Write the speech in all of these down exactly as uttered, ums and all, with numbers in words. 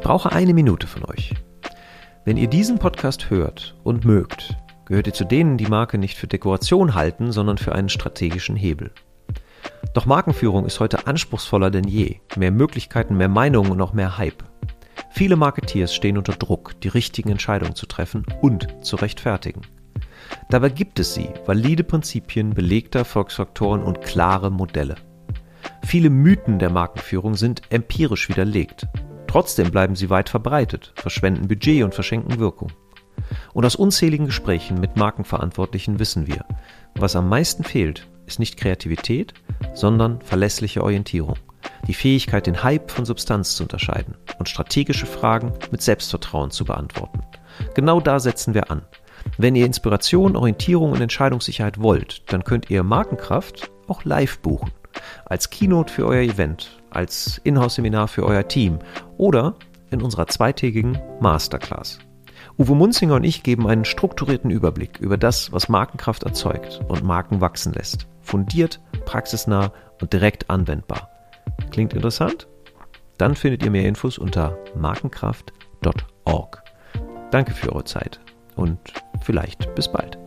brauche eine Minute von euch. Wenn ihr diesen Podcast hört und mögt, gehört ihr zu denen, die Marke nicht für Dekoration halten, sondern für einen strategischen Hebel. Doch Markenführung ist heute anspruchsvoller denn je. Mehr Möglichkeiten, mehr Meinungen und auch mehr Hype. Viele Marketeers stehen unter Druck, die richtigen Entscheidungen zu treffen und zu rechtfertigen. Dabei gibt es sie, valide Prinzipien, belegte Erfolgsfaktoren und klare Modelle. Viele Mythen der Markenführung sind empirisch widerlegt. Trotzdem bleiben sie weit verbreitet, verschwenden Budget und verschenken Wirkung. Und aus unzähligen Gesprächen mit Markenverantwortlichen wissen wir, was am meisten fehlt, ist nicht Kreativität, sondern verlässliche Orientierung. Die Fähigkeit, den Hype von Substanz zu unterscheiden und strategische Fragen mit Selbstvertrauen zu beantworten. Genau da setzen wir an. Wenn ihr Inspiration, Orientierung und Entscheidungssicherheit wollt, dann könnt ihr Markenkraft auch live buchen. Als Keynote für euer Event, als Inhouse-Seminar für euer Team oder in unserer zweitägigen Masterclass. Uwe Munzinger und ich geben einen strukturierten Überblick über das, was Markenkraft erzeugt und Marken wachsen lässt. Fundiert, praxisnah und direkt anwendbar. Klingt interessant? Dann findet ihr mehr Infos unter markenkraft punkt org. Danke für eure Zeit und vielleicht bis bald.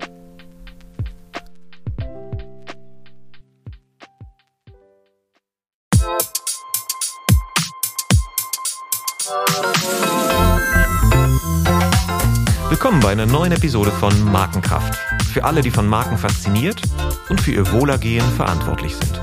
Willkommen bei einer neuen Episode von Markenkraft. Für alle, die von Marken fasziniert und für ihr Wohlergehen verantwortlich sind.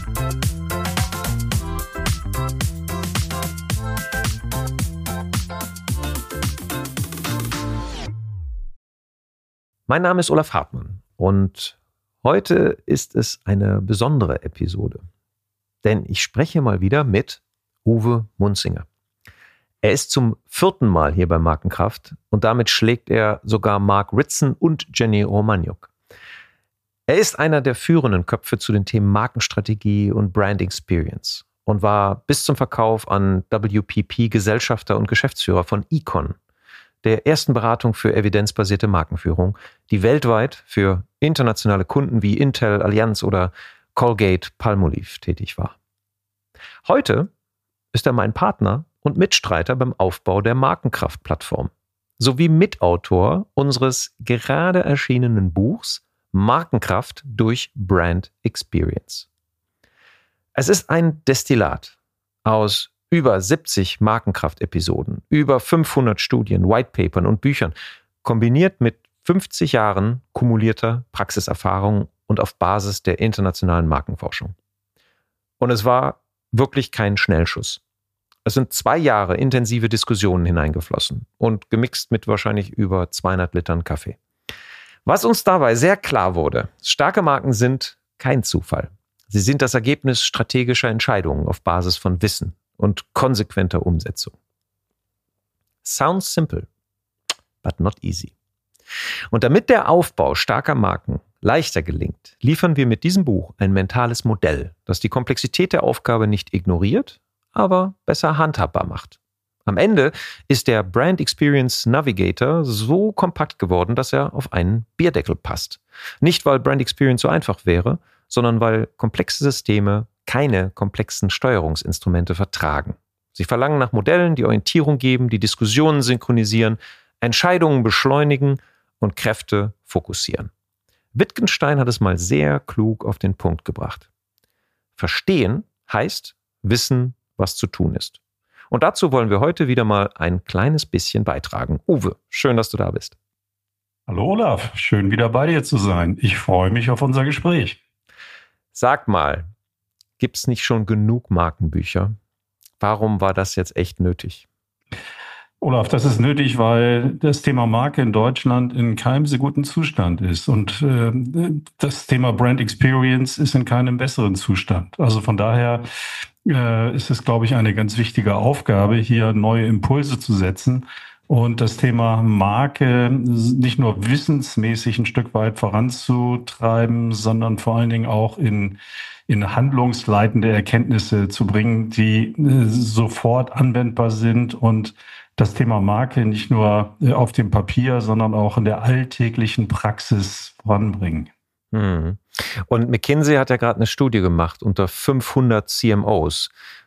Mein Name ist Olaf Hartmann und heute ist es eine besondere Episode. Denn ich spreche mal wieder mit Uwe Munzinger. Er ist zum vierten Mal hier bei Markenkraft und damit schlägt er sogar Mark Ritson und Jenny Romaniuk. Er ist einer der führenden Köpfe zu den Themen Markenstrategie und Brand Experience und war bis zum Verkauf an W P P Gesellschafter und Geschäftsführer von Econ, der ersten Beratung für evidenzbasierte Markenführung, die weltweit für internationale Kunden wie Intel, Allianz oder Colgate-Palmolive tätig war. Heute ist er mein Partner und Mitstreiter beim Aufbau der Markenkraft-Plattform sowie Mitautor unseres gerade erschienenen Buchs Markenkraft durch Brand Experience. Es ist ein Destillat aus über siebzig Markenkraft-Episoden, über fünfhundert Studien, Whitepapern und Büchern, kombiniert mit fünfzig Jahren kumulierter Praxiserfahrung und auf Basis der internationalen Markenforschung. Und es war wirklich kein Schnellschuss. Es sind zwei Jahre intensive Diskussionen hineingeflossen und gemixt mit wahrscheinlich über zweihundert Litern Kaffee. Was uns dabei sehr klar wurde: Starke Marken sind kein Zufall. Sie sind das Ergebnis strategischer Entscheidungen auf Basis von Wissen und konsequenter Umsetzung. Sounds simple, but not easy. Und damit der Aufbau starker Marken leichter gelingt, liefern wir mit diesem Buch ein mentales Modell, das die Komplexität der Aufgabe nicht ignoriert, aber besser handhabbar macht. Am Ende ist der Brand Experience Navigator so kompakt geworden, dass er auf einen Bierdeckel passt. Nicht, weil Brand Experience so einfach wäre, sondern weil komplexe Systeme keine komplexen Steuerungsinstrumente vertragen. Sie verlangen nach Modellen, die Orientierung geben, die Diskussionen synchronisieren, Entscheidungen beschleunigen und Kräfte fokussieren. Wittgenstein hat es mal sehr klug auf den Punkt gebracht. Verstehen heißt wissen, was zu tun ist. Und dazu wollen wir heute wieder mal ein kleines bisschen beitragen. Uwe, schön, dass du da bist. Hallo Olaf, schön wieder bei dir zu sein. Ich freue mich auf unser Gespräch. Sag mal, gibt es nicht schon genug Markenbücher? Warum war das jetzt echt nötig? Olaf, das ist nötig, weil das Thema Marke in Deutschland in keinem sehr guten Zustand ist. Und äh, das Thema Brand Experience ist in keinem besseren Zustand. Also von daher äh, ist es, glaube ich, eine ganz wichtige Aufgabe, hier neue Impulse zu setzen und das Thema Marke nicht nur wissensmäßig ein Stück weit voranzutreiben, sondern vor allen Dingen auch in in handlungsleitende Erkenntnisse zu bringen, die äh, sofort anwendbar sind und das Thema Marke nicht nur äh, auf dem Papier, sondern auch in der alltäglichen Praxis voranbringen. Hm. Und McKinsey hat ja gerade eine Studie gemacht unter fünfhundert C M Os.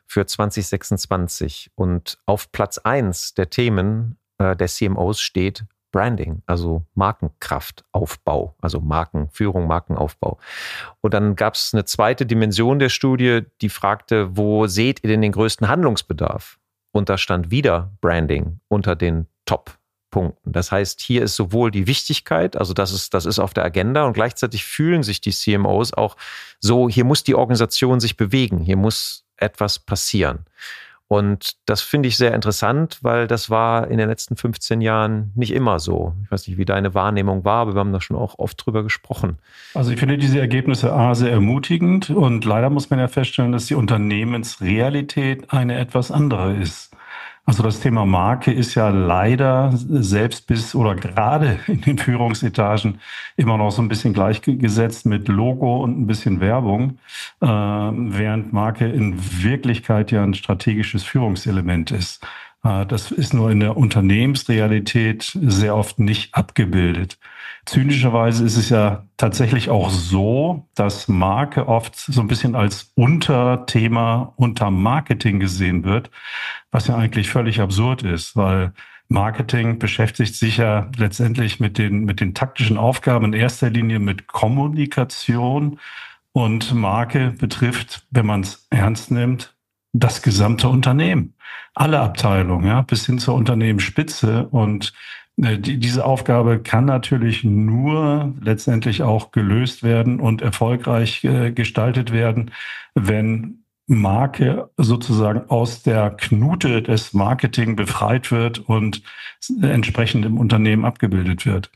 für zwanzig sechsundzwanzig. Und auf Platz eins der Themen äh, der C M Os steht Branding, also Markenkraftaufbau, also Markenführung, Markenaufbau. Und dann gab es eine zweite Dimension der Studie, die fragte, wo seht ihr denn den größten Handlungsbedarf? Und da stand wieder Branding unter den Top-Punkten. Das heißt, hier ist sowohl die Wichtigkeit, also das ist, das ist auf der Agenda, und gleichzeitig fühlen sich die C M Os auch so, hier muss die Organisation sich bewegen, hier muss etwas passieren. Und das finde ich sehr interessant, weil das war in den letzten fünfzehn Jahren nicht immer so. Ich weiß nicht, wie deine Wahrnehmung war, aber wir haben da schon auch oft drüber gesprochen. Also ich finde diese Ergebnisse A, sehr ermutigend, und leider muss man ja feststellen, dass die Unternehmensrealität eine etwas andere ist. Also das Thema Marke ist ja leider selbst bis oder gerade in den Führungsetagen immer noch so ein bisschen gleichgesetzt mit Logo und ein bisschen Werbung, äh, während Marke in Wirklichkeit ja ein strategisches Führungselement ist. Äh, das ist nur in der Unternehmensrealität sehr oft nicht abgebildet. Zynischerweise ist es ja tatsächlich auch so, dass Marke oft so ein bisschen als Unterthema unter Marketing gesehen wird, was ja eigentlich völlig absurd ist, weil Marketing beschäftigt sich ja letztendlich mit den, mit den taktischen Aufgaben in erster Linie mit Kommunikation, und Marke betrifft, wenn man es ernst nimmt, das gesamte Unternehmen. Alle Abteilungen, ja, bis hin zur Unternehmensspitze, und Die, diese Aufgabe kann natürlich nur letztendlich auch gelöst werden und erfolgreich äh, gestaltet werden, wenn Marke sozusagen aus der Knute des Marketing befreit wird und entsprechend im Unternehmen abgebildet wird.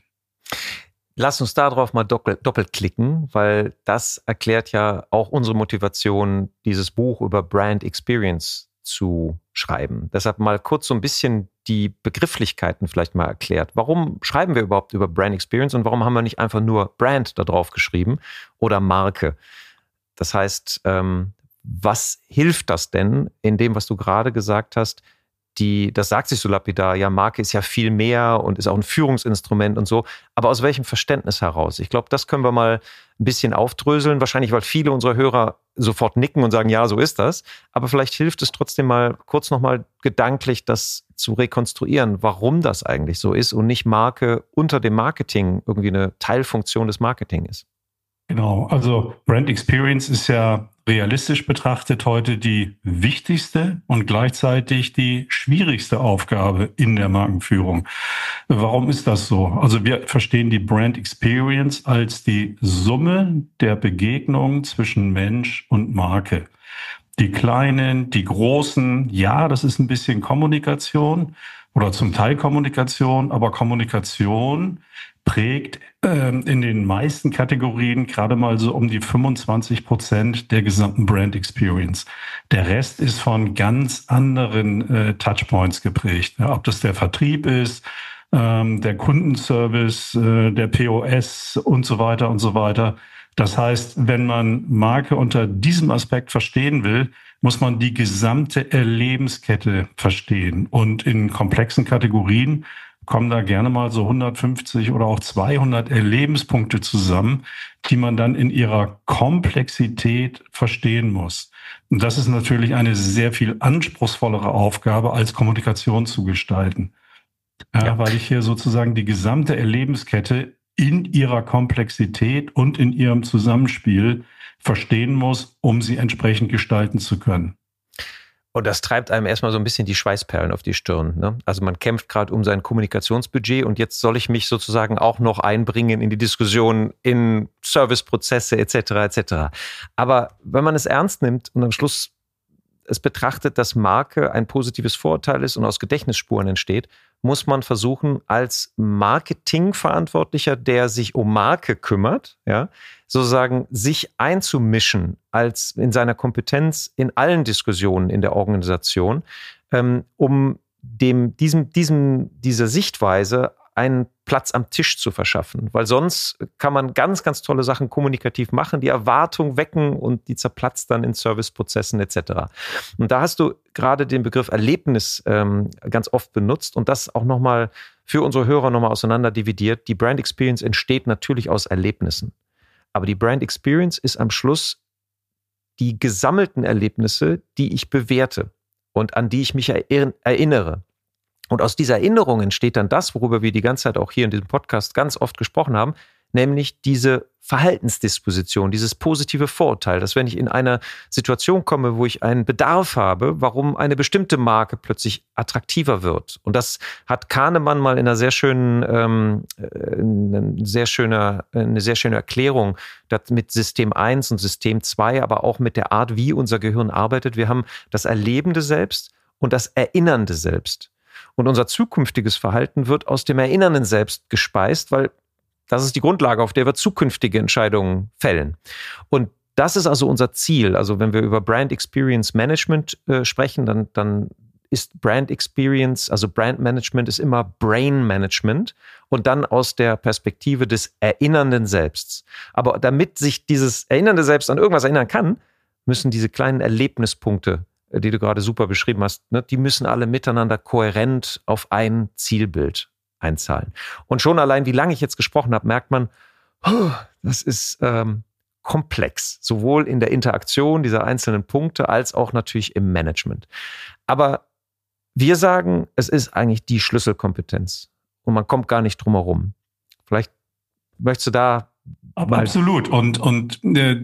Lass uns darauf mal doppelt, doppelt klicken, weil das erklärt ja auch unsere Motivation, dieses Buch über Brand Experience zu schreiben. Deshalb mal kurz so ein bisschen die Begrifflichkeiten vielleicht mal erklärt. Warum schreiben wir überhaupt über Brand Experience und warum haben wir nicht einfach nur Brand da drauf geschrieben oder Marke? Das heißt, ähm, was hilft das denn in dem, was du gerade gesagt hast? Die, das sagt sich so lapidar, ja, Marke ist ja viel mehr und ist auch ein Führungsinstrument und so. Aber aus welchem Verständnis heraus? Ich glaube, das können wir mal ein bisschen aufdröseln. Wahrscheinlich, weil viele unserer Hörer sofort nicken und sagen, ja, so ist das. Aber vielleicht hilft es trotzdem mal kurz nochmal gedanklich, das zu rekonstruieren, warum das eigentlich so ist und nicht Marke unter dem Marketing irgendwie eine Teilfunktion des Marketing ist. Genau, also Brand Experience ist ja realistisch betrachtet heute die wichtigste und gleichzeitig die schwierigste Aufgabe in der Markenführung. Warum ist das so? Also wir verstehen die Brand Experience als die Summe der Begegnungen zwischen Mensch und Marke. Die kleinen, die großen, ja, das ist ein bisschen Kommunikation oder zum Teil Kommunikation, aber Kommunikation prägt ähm, in den meisten Kategorien gerade mal so um die fünfundzwanzig Prozent der gesamten Brand Experience. Der Rest ist von ganz anderen äh, Touchpoints geprägt. Ja, ob das der Vertrieb ist, ähm, der Kundenservice, äh, der P O S und so weiter und so weiter. Das heißt, wenn man Marke unter diesem Aspekt verstehen will, muss man die gesamte Erlebenskette verstehen. Und in komplexen Kategorien kommen da gerne mal so hundertfünfzig oder auch zweihundert Erlebenspunkte zusammen, die man dann in ihrer Komplexität verstehen muss. Und das ist natürlich eine sehr viel anspruchsvollere Aufgabe, als Kommunikation zu gestalten. Ja, ja. Weil ich hier sozusagen die gesamte Erlebenskette in ihrer Komplexität und in ihrem Zusammenspiel verstehen muss, um sie entsprechend gestalten zu können. Und das treibt einem erstmal so ein bisschen die Schweißperlen auf die Stirn. Ne? Also man kämpft gerade um sein Kommunikationsbudget und jetzt soll ich mich sozusagen auch noch einbringen in die Diskussion in Serviceprozesse et cetera et cetera. Aber wenn man es ernst nimmt und am Schluss es betrachtet, dass Marke ein positives Vorurteil ist und aus Gedächtnisspuren entsteht, muss man versuchen, als Marketingverantwortlicher, der sich um Marke kümmert, ja, sozusagen sich einzumischen als in seiner Kompetenz in allen Diskussionen in der Organisation, ähm, um dem, diesem, diesem, dieser Sichtweise einen Platz am Tisch zu verschaffen. Weil sonst kann man ganz, ganz tolle Sachen kommunikativ machen, die Erwartung wecken und die zerplatzt dann in Serviceprozessen et cetera. Und da hast du gerade den Begriff Erlebnis ähm, ganz oft benutzt und das auch nochmal für unsere Hörer nochmal auseinander dividiert. Die Brand Experience entsteht natürlich aus Erlebnissen. Aber die Brand Experience ist am Schluss die gesammelten Erlebnisse, die ich bewerte und an die ich mich erinnere. Und aus dieser Erinnerung entsteht dann das, worüber wir die ganze Zeit auch hier in diesem Podcast ganz oft gesprochen haben, nämlich diese Verhaltensdisposition, dieses positive Vorurteil, dass wenn ich in eine Situation komme, wo ich einen Bedarf habe, warum eine bestimmte Marke plötzlich attraktiver wird. Und das hat Kahnemann mal in einer sehr schönen, ähm, eine sehr schöne, eine sehr schöne Erklärung mit System eins und System zwei, aber auch mit der Art, wie unser Gehirn arbeitet. Wir haben das erlebende Selbst und das erinnernde Selbst. Und unser zukünftiges Verhalten wird aus dem erinnernden Selbst gespeist, weil das ist die Grundlage, auf der wir zukünftige Entscheidungen fällen. Und das ist also unser Ziel. Also wenn wir über Brand Experience Management äh, sprechen, dann, dann ist Brand Experience, also Brand Management ist immer Brain Management und dann aus der Perspektive des erinnernden Selbsts. Aber damit sich dieses erinnernde Selbst an irgendwas erinnern kann, müssen diese kleinen Erlebnispunkte, die du gerade super beschrieben hast, ne, die müssen alle miteinander kohärent auf ein Zielbild einzahlen. Und schon allein, wie lange ich jetzt gesprochen habe, merkt man, oh, das ist ähm, komplex, sowohl in der Interaktion dieser einzelnen Punkte als auch natürlich im Management. Aber wir sagen, es ist eigentlich die Schlüsselkompetenz und man kommt gar nicht drum herum. Vielleicht möchtest du da... Aber absolut. Und, und äh,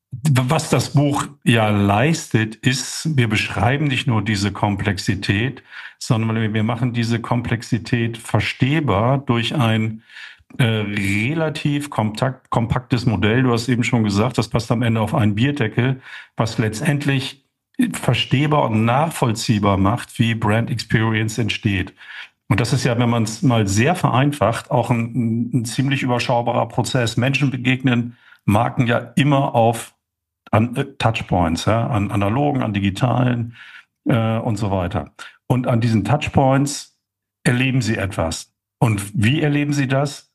was das Buch ja leistet, ist, wir beschreiben nicht nur diese Komplexität, sondern wir machen diese Komplexität verstehbar durch ein äh, relativ kompakt, kompaktes Modell. Du hast eben schon gesagt, das passt am Ende auf einen Bierdeckel, was letztendlich verstehbar und nachvollziehbar macht, wie Brand Experience entsteht. Und das ist ja, wenn man es mal sehr vereinfacht, auch ein, ein ziemlich überschaubarer Prozess. Menschen begegnen Marken ja immer auf an äh, Touchpoints, ja, an analogen, an digitalen äh, und so weiter. Und an diesen Touchpoints erleben sie etwas. Und wie erleben sie das?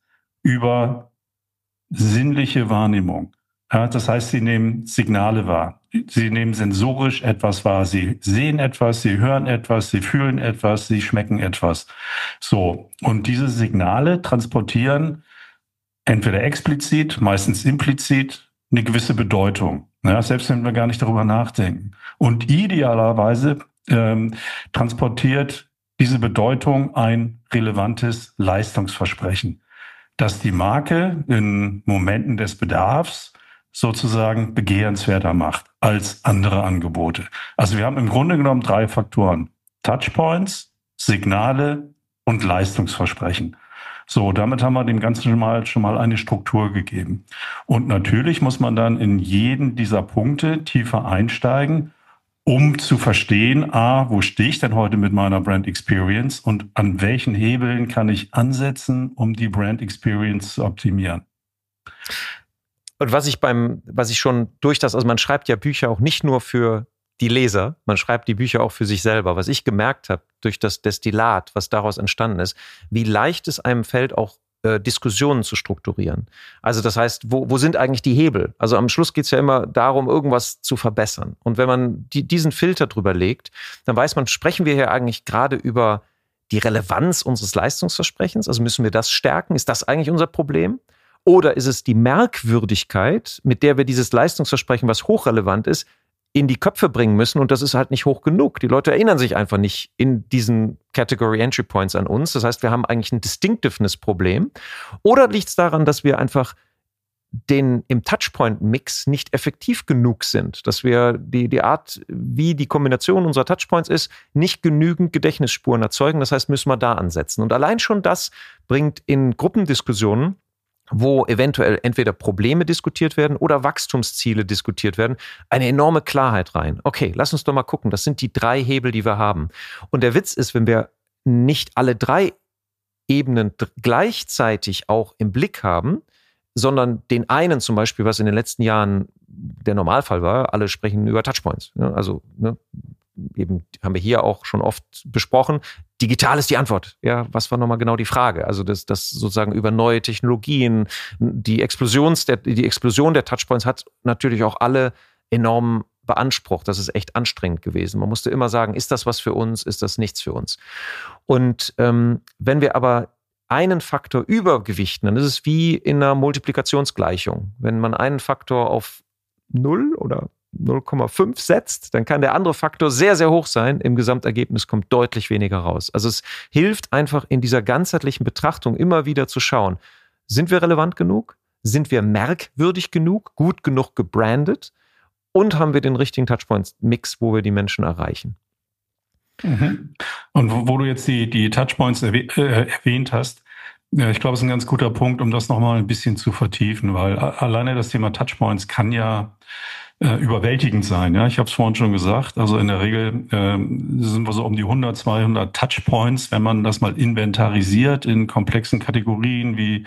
Über sinnliche Wahrnehmung. Ja, das heißt, sie nehmen Signale wahr. Sie nehmen sensorisch etwas wahr. Sie sehen etwas, sie hören etwas, sie fühlen etwas, sie schmecken etwas. So. Und diese Signale transportieren entweder explizit, meistens implizit, eine gewisse Bedeutung. Ja, selbst wenn wir gar nicht darüber nachdenken. Und idealerweise ähm, transportiert diese Bedeutung ein relevantes Leistungsversprechen, das die Marke in Momenten des Bedarfs sozusagen begehrenswerter macht als andere Angebote. Also wir haben im Grunde genommen drei Faktoren: Touchpoints, Signale und Leistungsversprechen. So, damit haben wir dem Ganzen schon mal, schon mal eine Struktur gegeben. Und natürlich muss man dann in jeden dieser Punkte tiefer einsteigen, um zu verstehen, a, wo stehe ich denn heute mit meiner Brand Experience und an welchen Hebeln kann ich ansetzen, um die Brand Experience zu optimieren. Und was ich beim, was ich schon durch das, also man schreibt ja Bücher auch nicht nur für die Leser, man schreibt die Bücher auch für sich selber. Was ich gemerkt habe durch das Destillat, was daraus entstanden ist, wie leicht es einem fällt, auch äh, Diskussionen zu strukturieren. Also das heißt, wo, wo sind eigentlich die Hebel? Also am Schluss geht es ja immer darum, irgendwas zu verbessern. Und wenn man die, diesen Filter drüber legt, dann weiß man, sprechen wir hier eigentlich gerade über die Relevanz unseres Leistungsversprechens? Also müssen wir das stärken? Ist das eigentlich unser Problem? Oder ist es die Merkwürdigkeit, mit der wir dieses Leistungsversprechen, was hochrelevant ist, in die Köpfe bringen müssen, und das ist halt nicht hoch genug. Die Leute erinnern sich einfach nicht in diesen Category Entry Points an uns. Das heißt, wir haben eigentlich ein Distinctiveness-Problem. Oder liegt es daran, dass wir einfach den im Touchpoint-Mix nicht effektiv genug sind, dass wir die, die Art, wie die Kombination unserer Touchpoints ist, nicht genügend Gedächtnisspuren erzeugen. Das heißt, müssen wir da ansetzen. Und allein schon das bringt in Gruppendiskussionen, wo eventuell entweder Probleme diskutiert werden oder Wachstumsziele diskutiert werden, eine enorme Klarheit rein. Okay, lass uns doch mal gucken. Das sind die drei Hebel, die wir haben. Und der Witz ist, wenn wir nicht alle drei Ebenen gleichzeitig auch im Blick haben, sondern den einen zum Beispiel, was in den letzten Jahren der Normalfall war, alle sprechen über Touchpoints. Also ne, eben haben wir hier auch schon oft besprochen, digital ist die Antwort. Ja, was war nochmal genau die Frage? Also das, das sozusagen über neue Technologien, die Explosions der, die Explosion der Touchpoints hat natürlich auch alle enorm beansprucht. Das ist echt anstrengend gewesen. Man musste immer sagen, ist das was für uns, ist das nichts für uns? Und ähm, wenn wir aber einen Faktor übergewichten, dann ist es wie in einer Multiplikationsgleichung. Wenn man einen Faktor auf null oder null Komma fünf setzt, dann kann der andere Faktor sehr, sehr hoch sein. Im Gesamtergebnis kommt deutlich weniger raus. Also es hilft einfach in dieser ganzheitlichen Betrachtung immer wieder zu schauen, sind wir relevant genug? Sind wir merkwürdig genug? Gut genug gebrandet? Und haben wir den richtigen Touchpoints-Mix, wo wir die Menschen erreichen? Mhm. Und wo, wo du jetzt die, die Touchpoints erwäh- äh, erwähnt hast, ja, ich glaube, es ist ein ganz guter Punkt, um das nochmal ein bisschen zu vertiefen, weil alleine das Thema Touchpoints kann ja äh, überwältigend sein. Ja, ich habe es vorhin schon gesagt. Also in der Regel äh, sind wir so um die hundert, zweihundert Touchpoints, wenn man das mal inventarisiert in komplexen Kategorien wie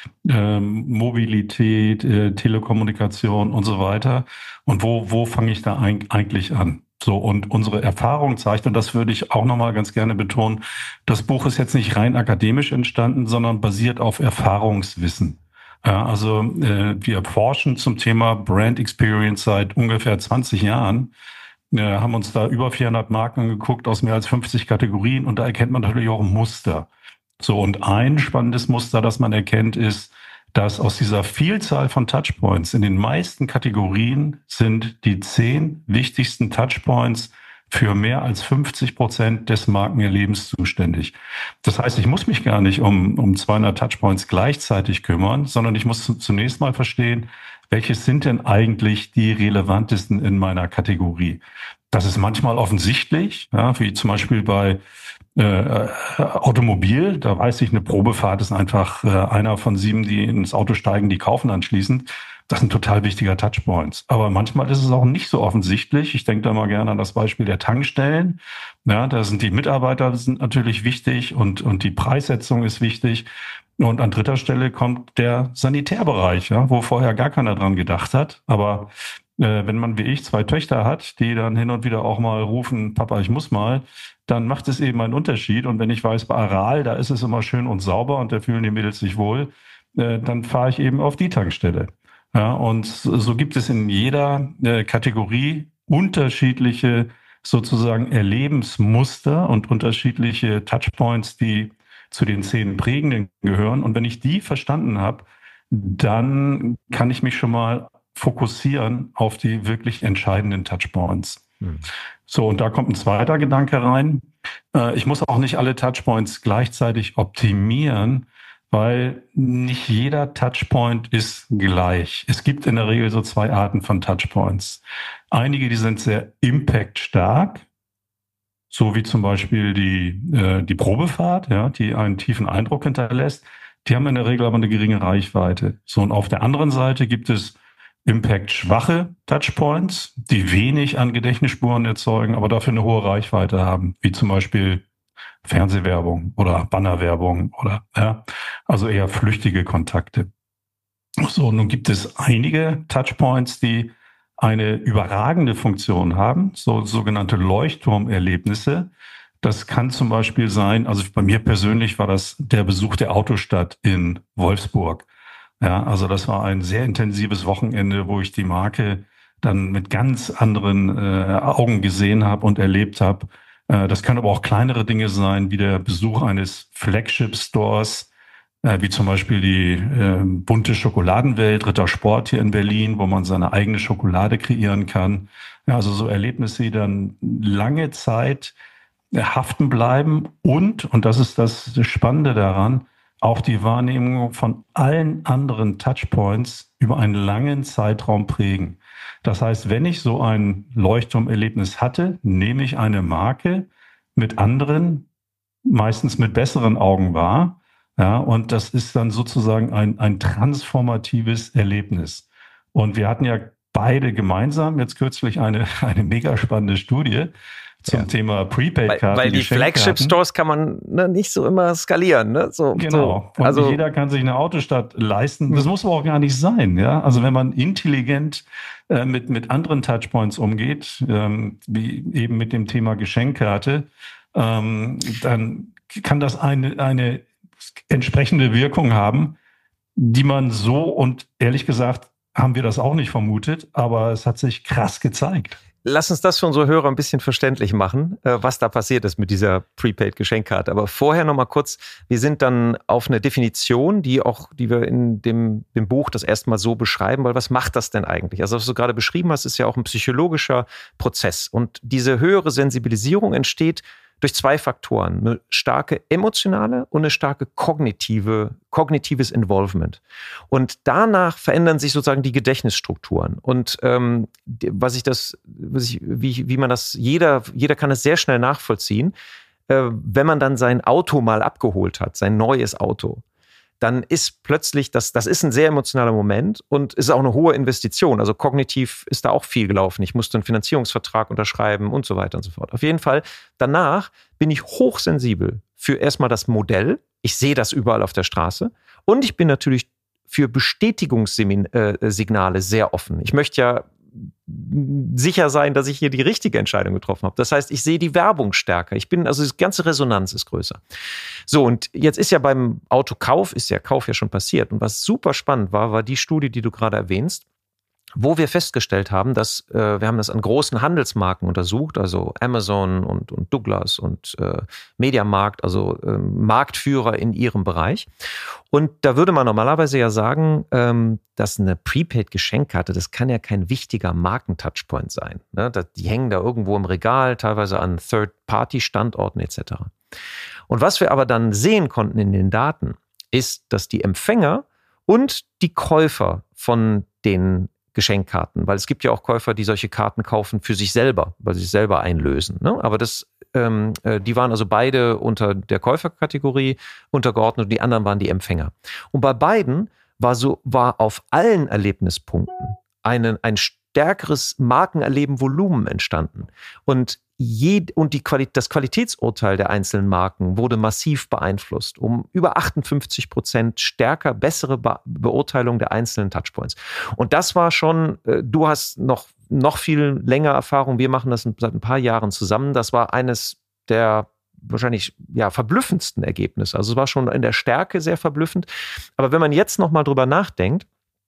ähm, Mobilität, äh, Telekommunikation und so weiter. Und wo wo fange ich da ein, eigentlich an? So, und unsere Erfahrung zeigt, und das würde ich auch nochmal ganz gerne betonen, das Buch ist jetzt nicht rein akademisch entstanden, sondern basiert auf Erfahrungswissen. Ja, also äh, wir forschen zum Thema Brand Experience seit ungefähr zwanzig Jahren, äh, haben uns da über vierhundert Marken angeguckt aus mehr als fünfzig Kategorien und da erkennt man natürlich auch ein Muster. So, und ein spannendes Muster, das man erkennt, ist, dass aus dieser Vielzahl von Touchpoints in den meisten Kategorien sind die zehn wichtigsten Touchpoints für mehr als fünfzig Prozent des Markenerlebens zuständig. Das heißt, ich muss mich gar nicht um, um zweihundert Touchpoints gleichzeitig kümmern, sondern ich muss zunächst mal verstehen, welches sind denn eigentlich die relevantesten in meiner Kategorie. Das ist manchmal offensichtlich, ja, wie zum Beispiel bei Äh, Automobil, da weiß ich, eine Probefahrt ist einfach äh, einer von sieben, die ins Auto steigen, die kaufen anschließend. Das ist ein total wichtiger Touchpoint. Aber manchmal ist es auch nicht so offensichtlich. Ich denke da mal gerne an das Beispiel der Tankstellen. Ja, da sind die Mitarbeiter sind natürlich wichtig und, und die Preissetzung ist wichtig. Und an dritter Stelle kommt der Sanitärbereich, ja, wo vorher gar keiner dran gedacht hat. Aber äh, wenn man wie ich zwei Töchter hat, die dann hin und wieder auch mal rufen, Papa, ich muss mal, dann macht es eben einen Unterschied. Und wenn ich weiß, bei Aral, da ist es immer schön und sauber und da fühlen die Mädels sich wohl, äh, dann fahre ich eben auf die Tankstelle. Ja, und so gibt es in jeder äh, Kategorie unterschiedliche sozusagen Erlebensmuster und unterschiedliche Touchpoints, die zu den zehn prägenden gehören. Und wenn ich die verstanden habe, dann kann ich mich schon mal fokussieren auf die wirklich entscheidenden Touchpoints. Hm. So, und da kommt ein zweiter Gedanke rein. Äh, ich muss auch nicht alle Touchpoints gleichzeitig optimieren, weil nicht jeder Touchpoint ist gleich. Es gibt in der Regel so zwei Arten von Touchpoints. Einige, die sind sehr impactstark, so wie zum Beispiel die, äh, die Probefahrt, ja, die einen tiefen Eindruck hinterlässt. Die haben in der Regel aber eine geringe Reichweite. So, und auf der anderen Seite gibt es Impact-schwache Touchpoints, die wenig an Gedächtnisspuren erzeugen, aber dafür eine hohe Reichweite haben, wie zum Beispiel Fernsehwerbung oder Bannerwerbung oder, ja, also eher flüchtige Kontakte. So, nun gibt es einige Touchpoints, die eine überragende Funktion haben, so sogenannte Leuchtturmerlebnisse. Das kann zum Beispiel sein, also bei mir persönlich war das der Besuch der Autostadt in Wolfsburg. Ja, also das war ein sehr intensives Wochenende, wo ich die Marke dann mit ganz anderen äh, Augen gesehen habe und erlebt habe. Äh, das können aber auch kleinere Dinge sein, wie der Besuch eines Flagship-Stores, äh, wie zum Beispiel die äh, bunte Schokoladenwelt, Ritter Sport hier in Berlin, wo man seine eigene Schokolade kreieren kann. Ja, also so Erlebnisse, die dann lange Zeit haften bleiben und, und das ist das Spannende daran, auch die Wahrnehmung von allen anderen Touchpoints über einen langen Zeitraum prägen. Das heißt, wenn ich so ein Leuchtturmerlebnis hatte, nehme ich eine Marke mit anderen, meistens mit besseren Augen wahr. Ja, und das ist dann sozusagen ein, ein transformatives Erlebnis. Und wir hatten ja beide gemeinsam jetzt kürzlich eine, eine mega spannende Studie zum ja. Thema Prepaid-Karten. Weil, weil die Flagship-Stores kann man ne, nicht so immer skalieren. Ne? So, genau. So, also und nicht jeder kann sich eine Autostadt leisten. Das muss aber auch gar nicht sein. Ja, also wenn man intelligent äh, mit mit anderen Touchpoints umgeht, ähm, wie eben mit dem Thema Geschenkkarte, ähm, dann kann das eine eine entsprechende Wirkung haben, die man so, und ehrlich gesagt haben wir das auch nicht vermutet, aber es hat sich krass gezeigt. lass uns das für unsere Hörer ein bisschen verständlich machen, was da passiert ist mit dieser Prepaid-Geschenkkarte. Aber vorher nochmal kurz, wir sind dann auf eine Definition, die auch, die wir in dem, dem Buch das erstmal so beschreiben, weil was macht das denn eigentlich? Also was du gerade beschrieben hast, ist ja auch ein psychologischer Prozess. Und diese höhere Sensibilisierung entsteht durch zwei Faktoren, eine starke emotionale und eine starke kognitive, kognitives Involvement. Und danach verändern sich sozusagen die Gedächtnisstrukturen. Und ähm, was ich das, was ich, wie, wie man das, jeder, jeder kann es sehr schnell nachvollziehen, äh, wenn man dann sein Auto mal abgeholt hat, sein neues Auto, dann ist plötzlich, das, das ist ein sehr emotionaler Moment und ist auch eine hohe Investition. Also kognitiv ist da auch viel gelaufen. Ich musste einen Finanzierungsvertrag unterschreiben und so weiter und so fort. Auf jeden Fall, danach bin ich hochsensibel für erstmal das Modell. Ich sehe das überall auf der Straße. Und ich bin natürlich für Bestätigungssignale sehr offen. Ich möchte ja sicher sein, dass ich hier die richtige Entscheidung getroffen habe. Das heißt, ich sehe die Werbung stärker. Ich bin, also die ganze Resonanz ist größer. So, und jetzt ist ja beim Autokauf, ist ja Kauf ja schon passiert. Und was super spannend war, war die Studie, die du gerade erwähnst, wo wir festgestellt haben, dass äh, wir haben das an großen Handelsmarken untersucht, also Amazon und, und Douglas und äh, Mediamarkt, also äh, Marktführer in ihrem Bereich. Und da würde man normalerweise ja sagen, ähm, dass eine Prepaid-Geschenkkarte, das kann ja kein wichtiger Markentouchpoint sein. Ne? Das, die hängen da irgendwo im Regal, teilweise an Third-Party-Standorten et cetera. Und was wir aber dann sehen konnten in den Daten, ist, dass die Empfänger und die Käufer von den Geschenkkarten, weil es gibt ja auch Käufer, die solche Karten kaufen für sich selber, weil sie sich selber einlösen. Ne? Aber das, ähm, die waren also beide unter der Käuferkategorie untergeordnet und die anderen waren die Empfänger. Und bei beiden war so, war auf allen Erlebnispunkten einen, ein stärkeres Markenerleben-Volumen entstanden. Und Je, und die Quali- das Qualitätsurteil der einzelnen Marken wurde massiv beeinflusst, um über achtundfünfzig Prozent stärker, bessere Be- Beurteilung der einzelnen Touchpoints. Und das war schon, äh, du hast noch, noch viel länger Erfahrung, wir machen das seit ein paar Jahren zusammen, das war eines der wahrscheinlich ja, verblüffendsten Ergebnisse. Also es war schon in der Stärke sehr verblüffend. Aber wenn man jetzt nochmal drüber nachdenkt,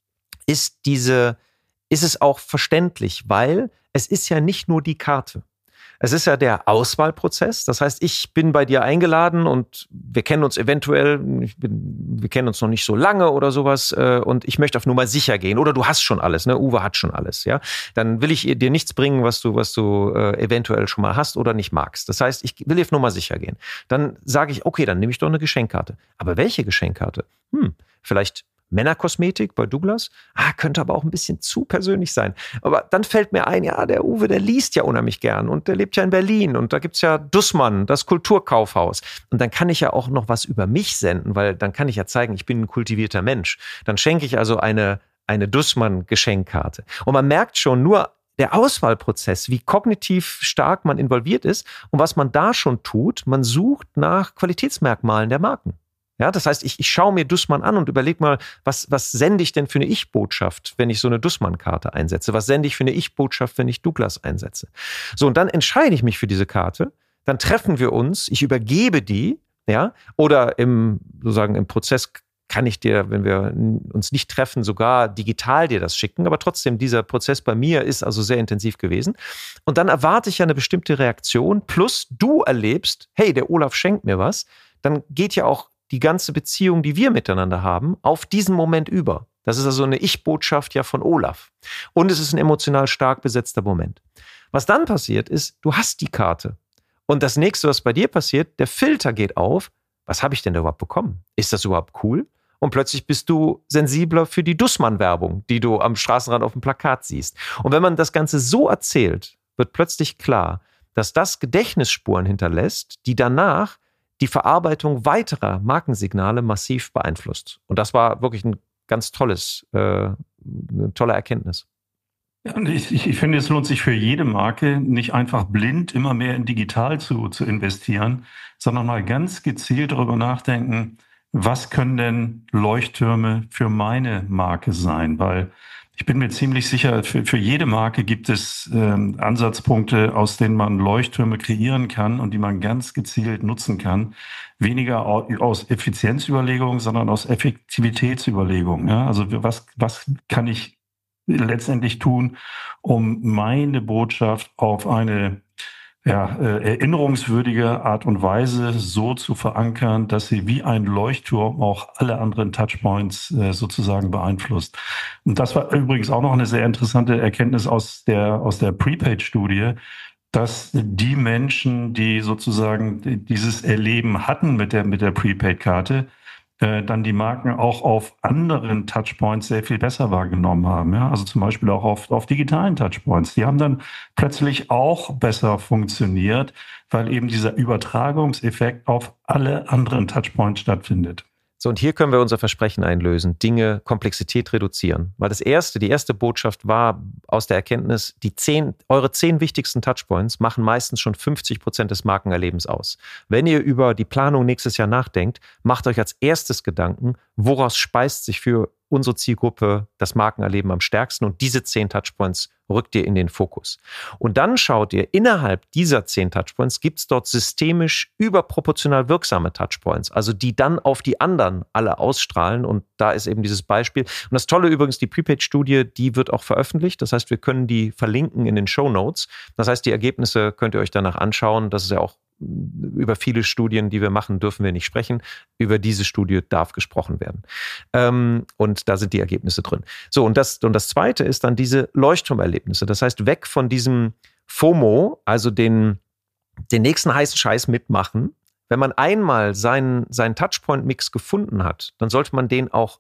ist diese, ist es auch verständlich, weil es ist ja nicht nur die Karte. Es ist ja der Auswahlprozess. Das heißt, ich bin bei dir eingeladen und wir kennen uns eventuell, ich bin, wir kennen uns noch nicht so lange oder sowas äh, und ich möchte auf Nummer sicher gehen. Oder du hast schon alles, ne? Uwe hat schon alles, ja. Dann will ich dir nichts bringen, was du, was du äh, eventuell schon mal hast oder nicht magst. Das heißt, ich will auf Nummer sicher gehen. Dann sage ich, okay, dann nehme ich doch eine Geschenkkarte. Aber welche Geschenkkarte? Hm, vielleicht Männerkosmetik bei Douglas, ah, könnte aber auch ein bisschen zu persönlich sein. Aber dann fällt mir ein, ja, der Uwe, der liest ja unheimlich gern und der lebt ja in Berlin und da gibt's ja Dussmann, das Kulturkaufhaus. Und dann kann ich ja auch noch was über mich senden, weil dann kann ich ja zeigen, ich bin ein kultivierter Mensch. Dann schenke ich also eine, eine Dussmann-Geschenkkarte. Und man merkt schon, nur der Auswahlprozess, wie kognitiv stark man involviert ist und was man da schon tut, man sucht nach Qualitätsmerkmalen der Marken. Ja, das heißt, ich, ich schaue mir Dussmann an und überlege mal, was, was sende ich denn für eine Ich-Botschaft, wenn ich so eine Dussmann-Karte einsetze? Was sende ich für eine Ich-Botschaft, wenn ich Douglas einsetze? So, und dann entscheide ich mich für diese Karte, dann treffen wir uns, ich übergebe die, ja, oder im, sozusagen im Prozess kann ich dir, wenn wir uns nicht treffen, sogar digital dir das schicken, aber trotzdem, dieser Prozess bei mir ist also sehr intensiv gewesen. Und dann erwarte ich ja eine bestimmte Reaktion, plus du erlebst, hey, der Olaf schenkt mir was, dann geht ja auch die ganze Beziehung, die wir miteinander haben, auf diesen Moment über. Das ist also eine Ich-Botschaft ja von Olaf. Und es ist ein emotional stark besetzter Moment. Was dann passiert ist, du hast die Karte. Und das nächste, was bei dir passiert, der Filter geht auf. Was habe ich denn da überhaupt bekommen? Ist das überhaupt cool? Und plötzlich bist du sensibler für die Dussmann-Werbung, die du am Straßenrand auf dem Plakat siehst. Und wenn man das Ganze so erzählt, wird plötzlich klar, dass das Gedächtnisspuren hinterlässt, die danach die Verarbeitung weiterer Markensignale massiv beeinflusst. Und das war wirklich ein ganz tolles, äh, eine tolle Erkenntnis. Ja, und ich, ich finde, es lohnt sich für jede Marke, nicht einfach blind immer mehr in digital zu, zu investieren, sondern mal ganz gezielt darüber nachdenken, was können denn Leuchttürme für meine Marke sein? Weil ich bin mir ziemlich sicher, für, für jede Marke gibt es ähm, Ansatzpunkte, aus denen man Leuchttürme kreieren kann und die man ganz gezielt nutzen kann. Weniger aus Effizienzüberlegungen, sondern aus Effektivitätsüberlegungen. Ja? Also was, was kann ich letztendlich tun, um meine Botschaft auf eine ja, äh, erinnerungswürdige Art und Weise so zu verankern, dass sie wie ein Leuchtturm auch alle anderen Touchpoints äh, sozusagen beeinflusst. Und das war übrigens auch noch eine sehr interessante Erkenntnis aus der, aus der Prepaid-Studie, dass die Menschen, die sozusagen dieses Erleben hatten mit der, mit der Prepaid-Karte, äh, dann die Marken auch auf anderen Touchpoints sehr viel besser wahrgenommen haben. Ja? Also zum Beispiel auch auf, auf digitalen Touchpoints. Die haben dann plötzlich auch besser funktioniert, weil eben dieser Übertragungseffekt auf alle anderen Touchpoints stattfindet. So, und hier können wir unser Versprechen einlösen, Dinge, Komplexität reduzieren. Weil das erste, die erste Botschaft war aus der Erkenntnis, die zehn, eure zehn wichtigsten Touchpoints machen meistens schon fünfzig Prozent des Markenerlebens aus. Wenn ihr über die Planung nächstes Jahr nachdenkt, macht euch als erstes Gedanken, woraus speist sich für unsere Zielgruppe das Markenerleben am stärksten, und diese zehn Touchpoints rückt ihr in den Fokus. Und dann schaut ihr, innerhalb dieser zehn Touchpoints gibt es dort systemisch überproportional wirksame Touchpoints, also die dann auf die anderen alle ausstrahlen, und da ist eben dieses Beispiel. Und das Tolle übrigens, die Prepaid-Studie, die wird auch veröffentlicht, das heißt, wir können die verlinken in den Shownotes. Das heißt, die Ergebnisse könnt ihr euch danach anschauen, das ist ja auch über viele Studien, die wir machen, dürfen wir nicht sprechen. Über diese Studie darf gesprochen werden. Ähm, und da sind die Ergebnisse drin. So, und das, und das Zweite ist dann diese Leuchtturmerlebnisse. Das heißt, weg von diesem FOMO, also den, den nächsten heißen Scheiß mitmachen. Wenn man einmal seinen, seinen Touchpoint-Mix gefunden hat, dann sollte man den auch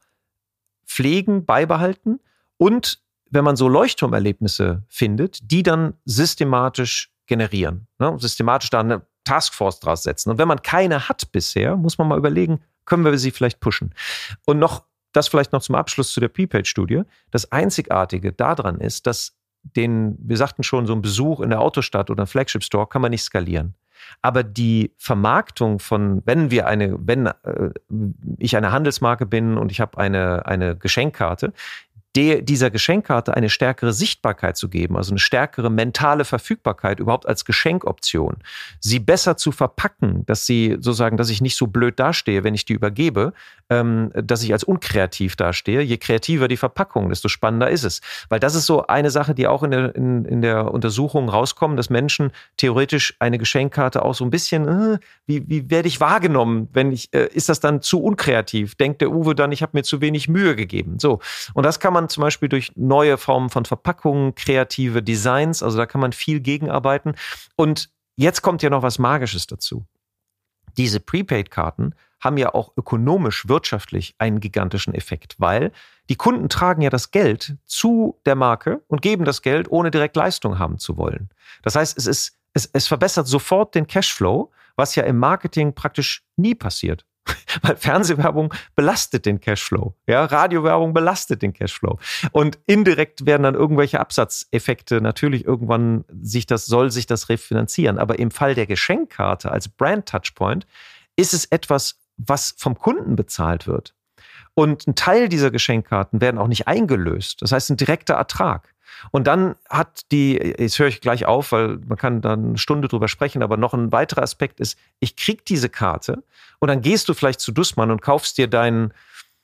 pflegen, beibehalten, und wenn man so Leuchtturmerlebnisse findet, die dann systematisch generieren. Ne? Systematisch da eine Taskforce draus setzen. Und wenn man keine hat bisher, muss man mal überlegen, können wir sie vielleicht pushen. Und noch, das vielleicht noch zum Abschluss zu der Prepaid-Studie. Das Einzigartige daran ist, dass den, wir sagten schon, so ein Besuch in der Autostadt oder ein Flagship-Store kann man nicht skalieren. Aber die Vermarktung von, wenn wir eine, wenn äh, ich eine Handelsmarke bin und ich habe eine, eine Geschenkkarte, Der, dieser Geschenkkarte eine stärkere Sichtbarkeit zu geben, also eine stärkere mentale Verfügbarkeit überhaupt als Geschenkoption, sie besser zu verpacken, dass sie sozusagen, dass ich nicht so blöd dastehe, wenn ich die übergebe, ähm, dass ich als unkreativ dastehe. Je kreativer die Verpackung, desto spannender ist es. Weil das ist so eine Sache, die auch in der, in, in der Untersuchung rauskommt, dass Menschen theoretisch eine Geschenkkarte auch so ein bisschen, äh, wie, wie werde ich wahrgenommen, wenn ich, äh, ist das dann zu unkreativ? Denkt der Uwe dann, ich habe mir zu wenig Mühe gegeben. So. Und das kann man zum Beispiel durch neue Formen von Verpackungen, kreative Designs, also da kann man viel gegenarbeiten. Und jetzt kommt ja noch was Magisches dazu. Diese Prepaid-Karten haben ja auch ökonomisch, wirtschaftlich einen gigantischen Effekt, weil die Kunden tragen ja das Geld zu der Marke und geben das Geld, ohne direkt Leistung haben zu wollen. Das heißt, es ist, es, es verbessert sofort den Cashflow, was ja im Marketing praktisch nie passiert. Weil Fernsehwerbung belastet den Cashflow, ja, Radiowerbung belastet den Cashflow, und indirekt werden dann irgendwelche Absatzeffekte natürlich irgendwann sich das soll sich das refinanzieren. Aber im Fall der Geschenkkarte als Brand Touchpoint ist es etwas, was vom Kunden bezahlt wird, und ein Teil dieser Geschenkkarten werden auch nicht eingelöst. Das heißt, ein direkter Ertrag. Und dann hat die, jetzt höre ich gleich auf, weil man kann dann eine Stunde drüber sprechen, aber noch ein weiterer Aspekt ist, ich krieg diese Karte und dann gehst du vielleicht zu Dussmann und kaufst dir dein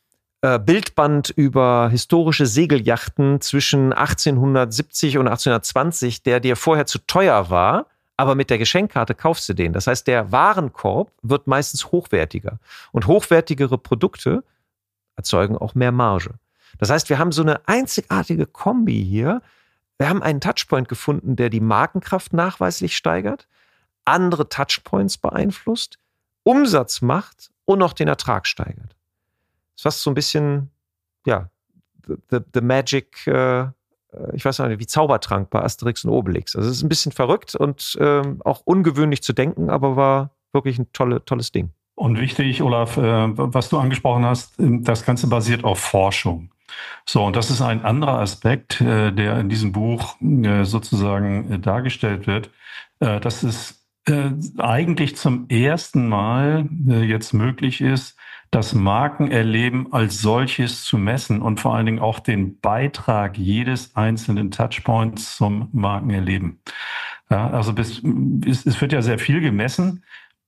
äh, Bildband über historische Segelyachten zwischen achtzehnhundertsiebzig und achtzehnhundertzwanzig, der dir vorher zu teuer war, aber mit der Geschenkkarte kaufst du den. Das heißt, der Warenkorb wird meistens hochwertiger, und hochwertigere Produkte erzeugen auch mehr Marge. Das heißt, wir haben so eine einzigartige Kombi hier. Wir haben einen Touchpoint gefunden, der die Markenkraft nachweislich steigert, andere Touchpoints beeinflusst, Umsatz macht und noch den Ertrag steigert. Das ist fast so ein bisschen, ja, the, the, the magic, äh, ich weiß nicht, wie Zaubertrank bei Asterix und Obelix. Also es ist ein bisschen verrückt und äh, auch ungewöhnlich zu denken, aber war wirklich ein tolle, tolles Ding. Und wichtig, Olaf, äh, was du angesprochen hast, das Ganze basiert auf Forschung. So, und das ist ein anderer Aspekt, äh, der in diesem Buch äh, sozusagen äh, dargestellt wird. Äh, dass es äh, eigentlich zum ersten Mal äh, jetzt möglich ist, das Markenerleben als solches zu messen und vor allen Dingen auch den Beitrag jedes einzelnen Touchpoints zum Markenerleben. Ja, also bis, es, es wird ja sehr viel gemessen.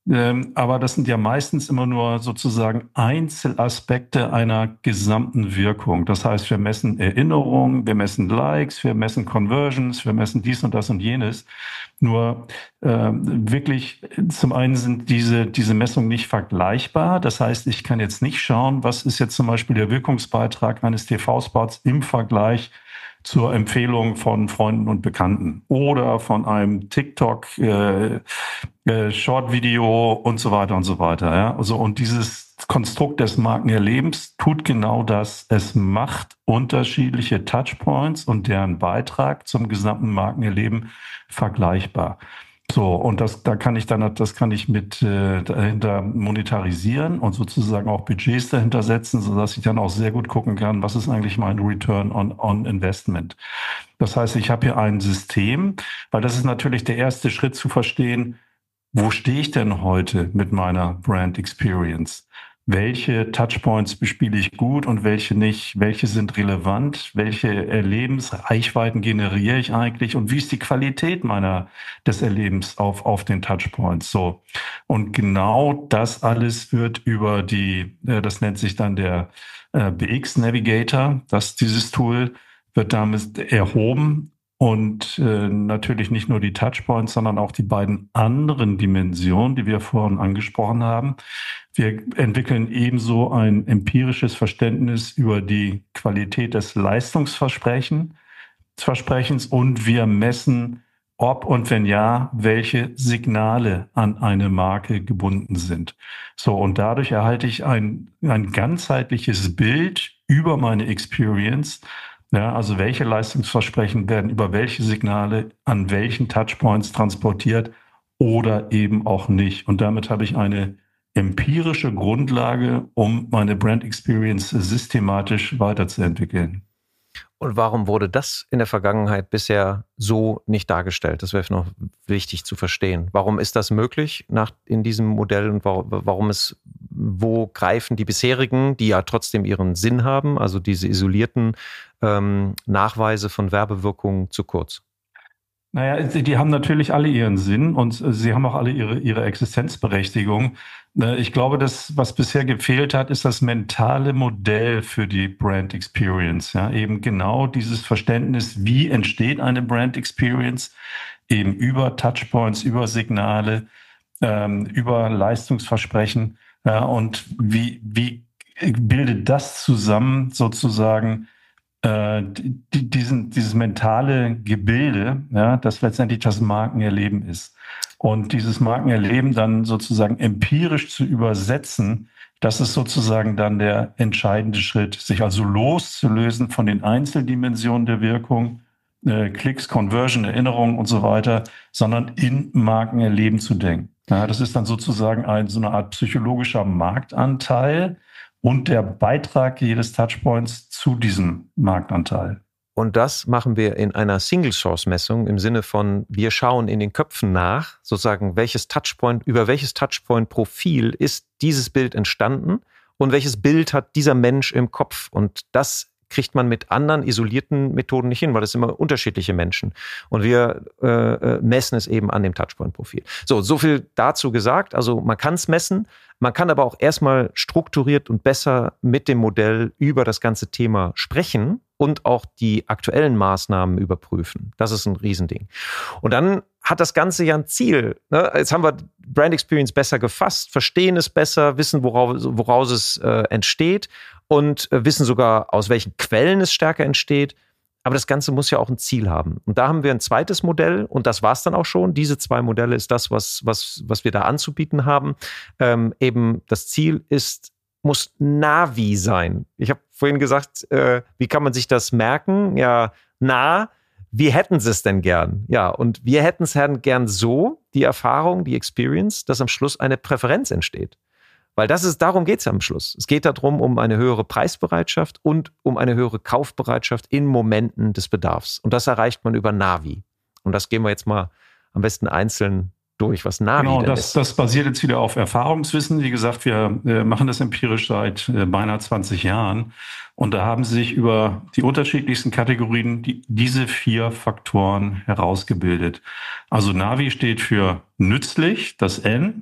Ähm, aber das sind ja meistens immer nur sozusagen Einzelaspekte einer gesamten Wirkung. Das heißt, wir messen Erinnerungen, wir messen Likes, wir messen Conversions, wir messen dies und das und jenes. Nur äh, wirklich, zum einen sind diese, diese Messungen nicht vergleichbar. Das heißt, ich kann jetzt nicht schauen, was ist jetzt zum Beispiel der Wirkungsbeitrag eines T V-Spots im Vergleich zur Empfehlung von Freunden und Bekannten oder von einem TikTok äh, äh, Short-Video und so weiter und so weiter. Ja? Also, und dieses Konstrukt des Markenerlebens tut genau das. Es macht unterschiedliche Touchpoints und deren Beitrag zum gesamten Markenerleben vergleichbar. So, und das, da kann ich dann, das kann ich mit äh, dahinter monetarisieren und sozusagen auch Budgets dahinter setzen, sodass ich dann auch sehr gut gucken kann, was ist eigentlich mein Return on, on Investment. Das heißt, ich habe hier ein System, weil das ist natürlich der erste Schritt zu verstehen, wo stehe ich denn heute mit meiner Brand Experience? Welche Touchpoints bespiele ich gut und welche nicht? Welche sind relevant? Welche Erlebensreichweiten generiere ich eigentlich? Und wie ist die Qualität meiner, des Erlebens auf, auf den Touchpoints? So. Und genau das alles wird über die, äh, das nennt sich dann der äh, B X Navigator, das, dieses Tool wird damit erhoben. Und äh, natürlich nicht nur die Touchpoints, sondern auch die beiden anderen Dimensionen, die wir vorhin angesprochen haben. Wir entwickeln ebenso ein empirisches Verständnis über die Qualität des Leistungsversprechens Versprechens und wir messen, ob und wenn ja, welche Signale an eine Marke gebunden sind. So, und dadurch erhalte ich ein, ein ganzheitliches Bild über meine Experience. Ja, also welche Leistungsversprechen werden über welche Signale an welchen Touchpoints transportiert oder eben auch nicht. Und damit habe ich eine empirische Grundlage, um meine Brand Experience systematisch weiterzuentwickeln. Und warum wurde das in der Vergangenheit bisher so nicht dargestellt? Das wäre noch wichtig zu verstehen. Warum ist das möglich nach, in diesem Modell und warum, warum es, wo greifen die bisherigen, die ja trotzdem ihren Sinn haben, also diese isolierten ähm, Nachweise von Werbewirkung, zu kurz? Naja, die haben natürlich alle ihren Sinn und sie haben auch alle ihre, ihre Existenzberechtigung. Ich glaube, das, was bisher gefehlt hat, ist das mentale Modell für die Brand Experience. Ja, eben genau dieses Verständnis, wie entsteht eine Brand Experience, eben über Touchpoints, über Signale, ähm, über Leistungsversprechen. Ja, und wie, wie bildet das zusammen sozusagen Die, diesen, dieses mentale Gebilde, ja, das letztendlich das Markenerleben ist. Und dieses Markenerleben dann sozusagen empirisch zu übersetzen, das ist sozusagen dann der entscheidende Schritt, sich also loszulösen von den Einzeldimensionen der Wirkung, äh, Klicks, Conversion, Erinnerung und so weiter, sondern in Markenerleben zu denken. Ja, das ist dann sozusagen ein, so eine Art psychologischer Marktanteil, und der Beitrag jedes Touchpoints zu diesem Marktanteil. Und das machen wir in einer Single-Source-Messung im Sinne von, wir schauen in den Köpfen nach, sozusagen, welches Touchpoint, über welches Touchpoint-Profil ist dieses Bild entstanden und welches Bild hat dieser Mensch im Kopf. Und das kriegt man mit anderen isolierten Methoden nicht hin, weil das sind immer unterschiedliche Menschen. Und wir äh, messen es eben an dem Touchpoint-Profil. So, so viel dazu gesagt. Also man kann es messen, man kann aber auch erstmal strukturiert und besser mit dem Modell über das ganze Thema sprechen und auch die aktuellen Maßnahmen überprüfen. Das ist ein Riesending. Und dann hat das Ganze ja ein Ziel. Ne? Jetzt haben wir Brand Experience besser gefasst, verstehen es besser, wissen, woraus, woraus es äh, entsteht und äh, wissen sogar, aus welchen Quellen es stärker entsteht. Aber das Ganze muss ja auch ein Ziel haben. Und da haben wir ein zweites Modell und das war es dann auch schon. Diese zwei Modelle ist das, was, was, was wir da anzubieten haben. Ähm, eben das Ziel ist, muss Navi sein. Ich habe vorhin gesagt, äh, wie kann man sich das merken? Ja, nah. Wie hätten sie es denn gern? Ja, und wir hätten es gern so, die Erfahrung, die Experience, dass am Schluss eine Präferenz entsteht. Weil das ist, darum geht es ja am Schluss. Es geht darum, um eine höhere Preisbereitschaft und um eine höhere Kaufbereitschaft in Momenten des Bedarfs. Und das erreicht man über Navi. Und das gehen wir jetzt mal am besten einzeln durch, was Navi genau, denn das, ist. das basiert jetzt wieder auf Erfahrungswissen. Wie gesagt, wir äh, machen das empirisch seit äh, beinahe zwanzig Jahren. Und da haben sich über die unterschiedlichsten Kategorien die, diese vier Faktoren herausgebildet. Also Navi steht für nützlich, das N,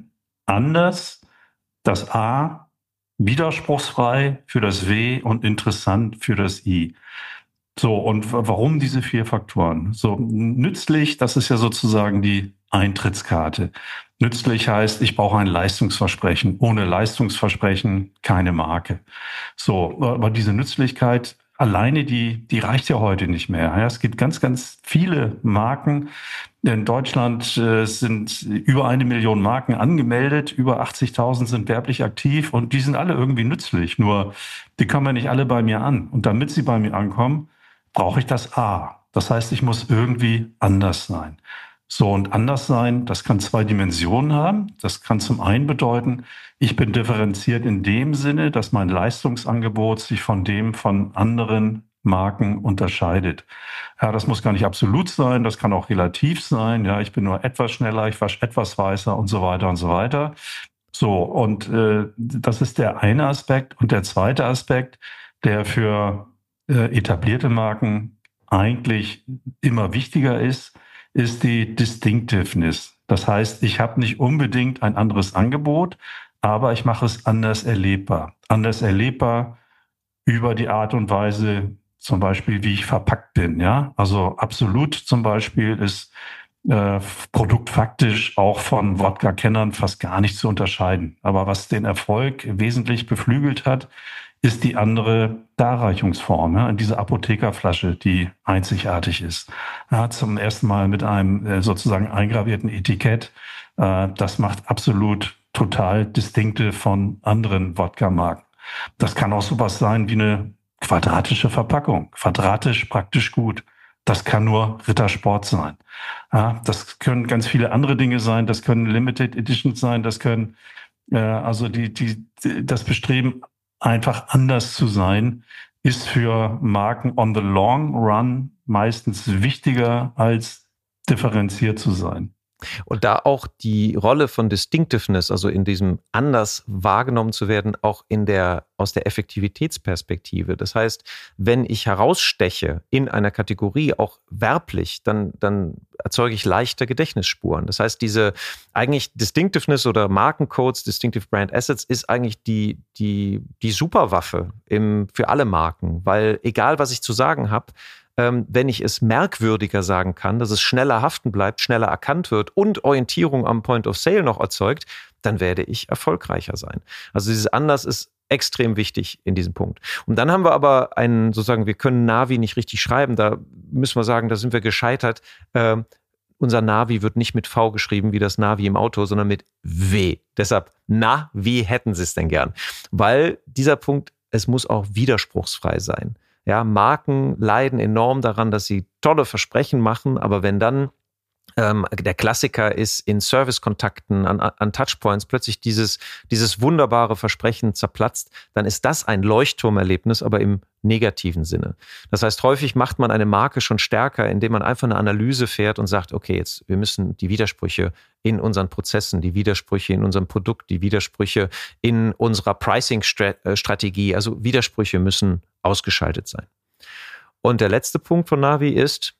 anders, das A, widerspruchsfrei für das W und interessant für das I. So, und warum diese vier Faktoren? So, nützlich, das ist ja sozusagen die Eintrittskarte. Nützlich heißt, ich brauche ein Leistungsversprechen. Ohne Leistungsversprechen keine Marke. So, aber diese Nützlichkeit alleine, die, die reicht ja heute nicht mehr. Ja, es gibt ganz, ganz viele Marken. In Deutschland äh, sind über eine Million Marken angemeldet, über achtzigtausend sind werblich aktiv und die sind alle irgendwie nützlich. Nur, die kommen ja nicht alle bei mir an. Und damit sie bei mir ankommen, brauche ich das A. Das heißt, ich muss irgendwie anders sein. So, und anders sein, das kann zwei Dimensionen haben. Das kann zum einen bedeuten, ich bin differenziert in dem Sinne, dass mein Leistungsangebot sich von dem von anderen Marken unterscheidet. Ja, das muss gar nicht absolut sein, das kann auch relativ sein. Ja, ich bin nur etwas schneller, ich wasche etwas weißer und so weiter und so weiter. So, und äh, das ist der eine Aspekt. Und der zweite Aspekt, der für äh, etablierte Marken eigentlich immer wichtiger ist, ist die Distinctiveness. Das heißt, ich habe nicht unbedingt ein anderes Angebot, aber ich mache es anders erlebbar. Anders erlebbar über die Art und Weise, zum Beispiel, wie ich verpackt bin. Ja, also Absolut zum Beispiel ist äh, produktfaktisch auch von Wodka-Kennern fast gar nicht zu unterscheiden. Aber was den Erfolg wesentlich beflügelt hat, ist die andere Darreichungsform, ja, diese Apothekerflasche, die einzigartig ist. Ja, zum ersten Mal mit einem äh, sozusagen eingravierten Etikett. Äh, das macht Absolut total distinkte von anderen Wodka-Marken. Das kann auch sowas sein wie eine quadratische Verpackung. Quadratisch praktisch gut. Das kann nur Rittersport sein. Ja, das können ganz viele andere Dinge sein. Das können Limited Editions sein. Das können äh, also die, die, die das Bestreben, einfach anders zu sein, ist für Marken on the long run meistens wichtiger als differenziert zu sein. Und da auch die Rolle von Distinctiveness, also in diesem anders wahrgenommen zu werden, auch in der, aus der Effektivitätsperspektive. Das heißt, wenn ich heraussteche in einer Kategorie, auch werblich, dann, dann erzeuge ich leichter Gedächtnisspuren. Das heißt, diese eigentlich Distinctiveness oder Markencodes, Distinctive Brand Assets, ist eigentlich die, die, die Superwaffe im, für alle Marken. Weil egal, was ich zu sagen habe, wenn ich es merkwürdiger sagen kann, dass es schneller haften bleibt, schneller erkannt wird und Orientierung am Point of Sale noch erzeugt, dann werde ich erfolgreicher sein. Also dieses Anders ist extrem wichtig in diesem Punkt. Und dann haben wir aber einen, sozusagen, wir können Navi nicht richtig schreiben, da müssen wir sagen, da sind wir gescheitert. Äh, unser Navi wird nicht mit V geschrieben, wie das Navi im Auto, sondern mit W. Deshalb, na, wie hätten Sie es denn gern? Weil dieser Punkt, es muss auch widerspruchsfrei sein. Ja, Marken leiden enorm daran, dass sie tolle Versprechen machen, aber wenn dann ähm, der Klassiker ist, in Servicekontakten, an, an Touchpoints plötzlich dieses, dieses wunderbare Versprechen zerplatzt, dann ist das ein Leuchtturmerlebnis, aber im negativen Sinne. Das heißt, häufig macht man eine Marke schon stärker, indem man einfach eine Analyse fährt und sagt, okay, jetzt wir müssen die Widersprüche in unseren Prozessen, die Widersprüche in unserem Produkt, die Widersprüche in unserer Pricing-Strategie, also Widersprüche müssen ausgeschaltet sein. Und der letzte Punkt von Navi ist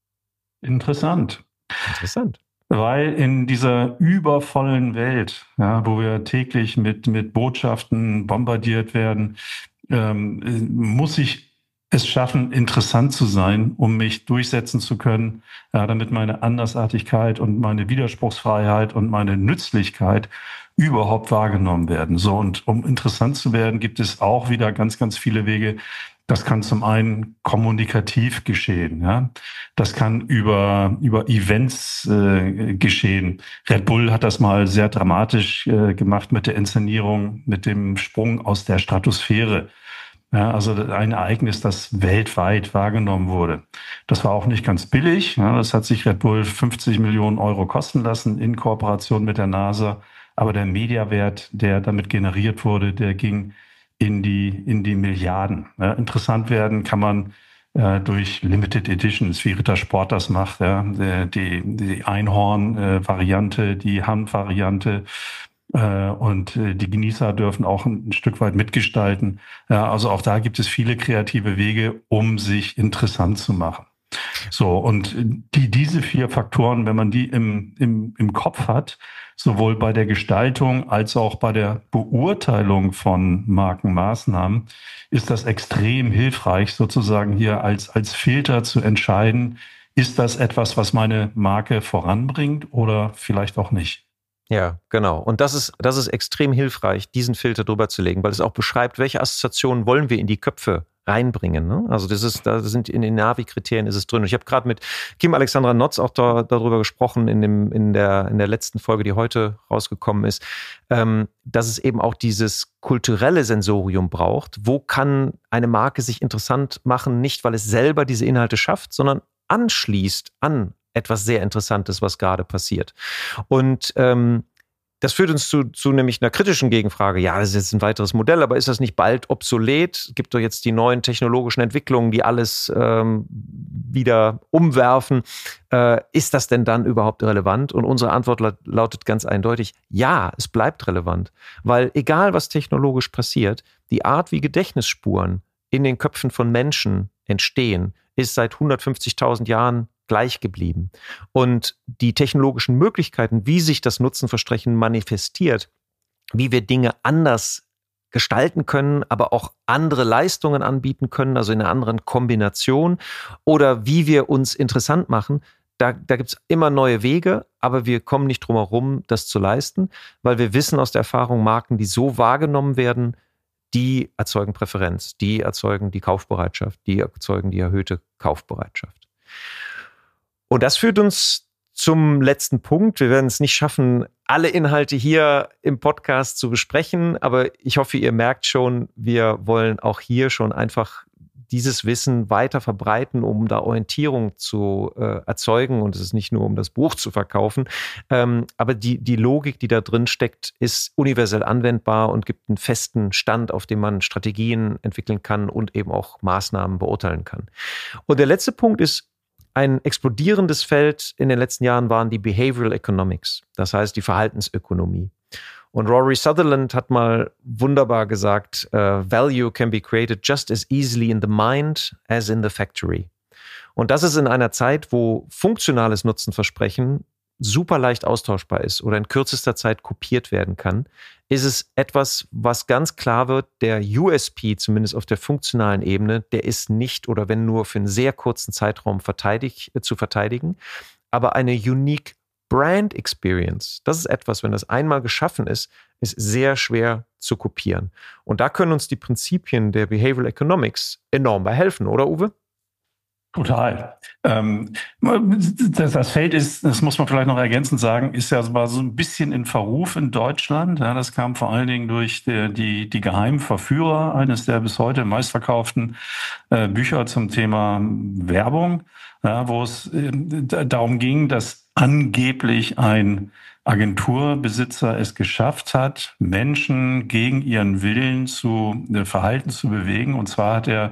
Interessant. Interessant. Weil in dieser übervollen Welt, ja, wo wir täglich mit, mit Botschaften bombardiert werden, ähm, muss ich es schaffen, interessant zu sein, um mich durchsetzen zu können, ja, damit meine Andersartigkeit und meine Widerspruchsfreiheit und meine Nützlichkeit überhaupt wahrgenommen werden. So, und um interessant zu werden, gibt es auch wieder ganz, ganz viele Wege. Das kann zum einen kommunikativ geschehen, ja. Das kann über, über Events äh, geschehen. Red Bull hat das mal sehr dramatisch äh, gemacht mit der Inszenierung, mit dem Sprung aus der Stratosphäre. Ja, also ein Ereignis, das weltweit wahrgenommen wurde. Das war auch nicht ganz billig. Ja, das hat sich Red Bull fünfzig Millionen Euro kosten lassen in Kooperation mit der NASA. Aber der Mediawert, der damit generiert wurde, der ging in die, in die Milliarden. Ja, interessant werden kann man äh, durch Limited Editions, wie Rittersport das macht. Ja, die, die Einhorn-Variante, die Hand-Variante. Und die Genießer dürfen auch ein Stück weit mitgestalten. Ja, also auch da gibt es viele kreative Wege, um sich interessant zu machen. So, und die, diese vier Faktoren, wenn man die im, im, im Kopf hat, sowohl bei der Gestaltung als auch bei der Beurteilung von Markenmaßnahmen, ist das extrem hilfreich, sozusagen hier als, als Filter zu entscheiden, ist das etwas, was meine Marke voranbringt oder vielleicht auch nicht. Ja, genau. Und das ist, das ist extrem hilfreich, diesen Filter drüber zu legen, weil es auch beschreibt, welche Assoziationen wollen wir in die Köpfe reinbringen. Ne? Also das ist, da sind in den Navi-Kriterien ist es drin. Und ich habe gerade mit Kim Alexandra Notz auch da, darüber gesprochen in dem, in der, in der letzten Folge, die heute rausgekommen ist, ähm, dass es eben auch dieses kulturelle Sensorium braucht. Wo kann eine Marke sich interessant machen? Nicht, weil es selber diese Inhalte schafft, sondern anschließt an etwas sehr Interessantes, was gerade passiert. Und ähm, das führt uns zu, zu nämlich einer kritischen Gegenfrage. Ja, das ist jetzt ein weiteres Modell, aber ist das nicht bald obsolet? Es gibt doch jetzt die neuen technologischen Entwicklungen, die alles ähm, wieder umwerfen. Äh, ist das denn dann überhaupt relevant? Und unsere Antwort lautet ganz eindeutig, ja, es bleibt relevant. Weil egal, was technologisch passiert, die Art, wie Gedächtnisspuren in den Köpfen von Menschen entstehen, ist seit hundertfünfzigtausend Jahren gleich geblieben. Und die technologischen Möglichkeiten, wie sich das Nutzenversprechen manifestiert, wie wir Dinge anders gestalten können, aber auch andere Leistungen anbieten können, also in einer anderen Kombination, oder wie wir uns interessant machen, da, da gibt es immer neue Wege, aber wir kommen nicht drum herum, das zu leisten, weil wir wissen aus der Erfahrung, Marken, die so wahrgenommen werden, die erzeugen Präferenz, die erzeugen die Kaufbereitschaft, die erzeugen die erhöhte Kaufbereitschaft. Und das führt uns zum letzten Punkt. Wir werden es nicht schaffen, alle Inhalte hier im Podcast zu besprechen, aber ich hoffe, ihr merkt schon, wir wollen auch hier schon einfach dieses Wissen weiter verbreiten, um da Orientierung zu äh, erzeugen. Und es ist nicht nur, um das Buch zu verkaufen. Ähm, aber die, die Logik, die da drin steckt, ist universell anwendbar und gibt einen festen Stand, auf dem man Strategien entwickeln kann und eben auch Maßnahmen beurteilen kann. Und der letzte Punkt ist, ein explodierendes Feld in den letzten Jahren waren die Behavioral Economics, das heißt die Verhaltensökonomie. Und Rory Sutherland hat mal wunderbar gesagt, uh, Value can be created just as easily in the mind as in the factory. Und das ist in einer Zeit, wo funktionales Nutzenversprechen super leicht austauschbar ist oder in kürzester Zeit kopiert werden kann, ist es etwas, was ganz klar wird, der U S P, zumindest auf der funktionalen Ebene, der ist nicht oder wenn nur für einen sehr kurzen Zeitraum verteidig, äh, zu verteidigen, aber eine unique Brand Experience, das ist etwas, wenn das einmal geschaffen ist, ist sehr schwer zu kopieren. Und da können uns die Prinzipien der Behavioral Economics enorm bei helfen, oder Uwe? Total. Ähm, das, das Feld ist, das muss man vielleicht noch ergänzend sagen, ist ja war so ein bisschen in Verruf in Deutschland. Ja, das kam vor allen Dingen durch die, die, die geheimen Verführer, eines der bis heute meistverkauften äh, Bücher zum Thema Werbung, ja, wo es äh, darum ging, dass angeblich ein Agenturbesitzer es geschafft hat, Menschen gegen ihren Willen zu äh, Verhalten zu bewegen. Und zwar hat er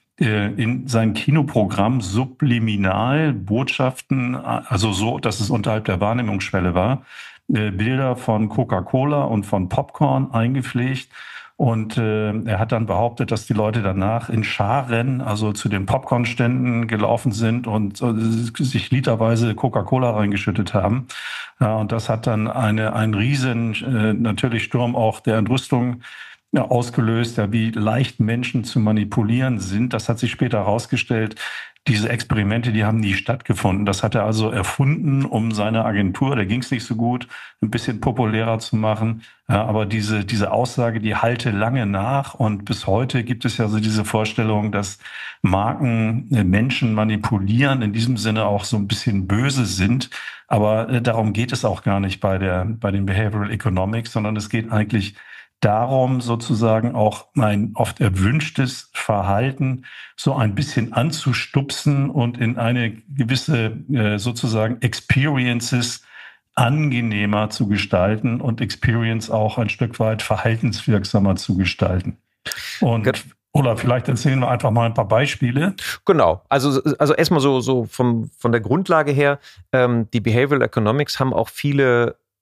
in sein Kinoprogramm subliminal Botschaften, also so, dass es unterhalb der Wahrnehmungsschwelle war, Bilder von Coca-Cola und von Popcorn eingepflegt. Und äh, er hat dann behauptet, dass die Leute danach in Scharen, also zu den Popcornständen gelaufen sind und äh, sich literweise Coca-Cola reingeschüttet haben. Ja, und das hat dann eine einen riesen äh, natürlich Sturm auch der Entrüstung ausgelöst, ja, wie leicht Menschen zu manipulieren sind. Das hat sich später herausgestellt. Diese Experimente, die haben nie stattgefunden. Das hat er also erfunden, um seine Agentur, da ging es nicht so gut, ein bisschen populärer zu machen. Ja, aber diese, diese Aussage, die halte lange nach. Und bis heute gibt es ja so diese Vorstellung, dass Marken Menschen manipulieren, in diesem Sinne auch so ein bisschen böse sind. Aber äh, darum geht es auch gar nicht bei der, bei den Behavioral Economics, sondern es geht eigentlich darum, sozusagen auch ein oft erwünschtes Verhalten so ein bisschen anzustupsen und in eine gewisse äh, sozusagen Experiences angenehmer zu gestalten und Experience auch ein Stück weit verhaltenswirksamer zu gestalten. Und oder vielleicht erzählen wir einfach mal ein paar Beispiele. Genau, also, also erstmal so, so vom, von der Grundlage her, ähm, die Behavioral Economics haben auch viele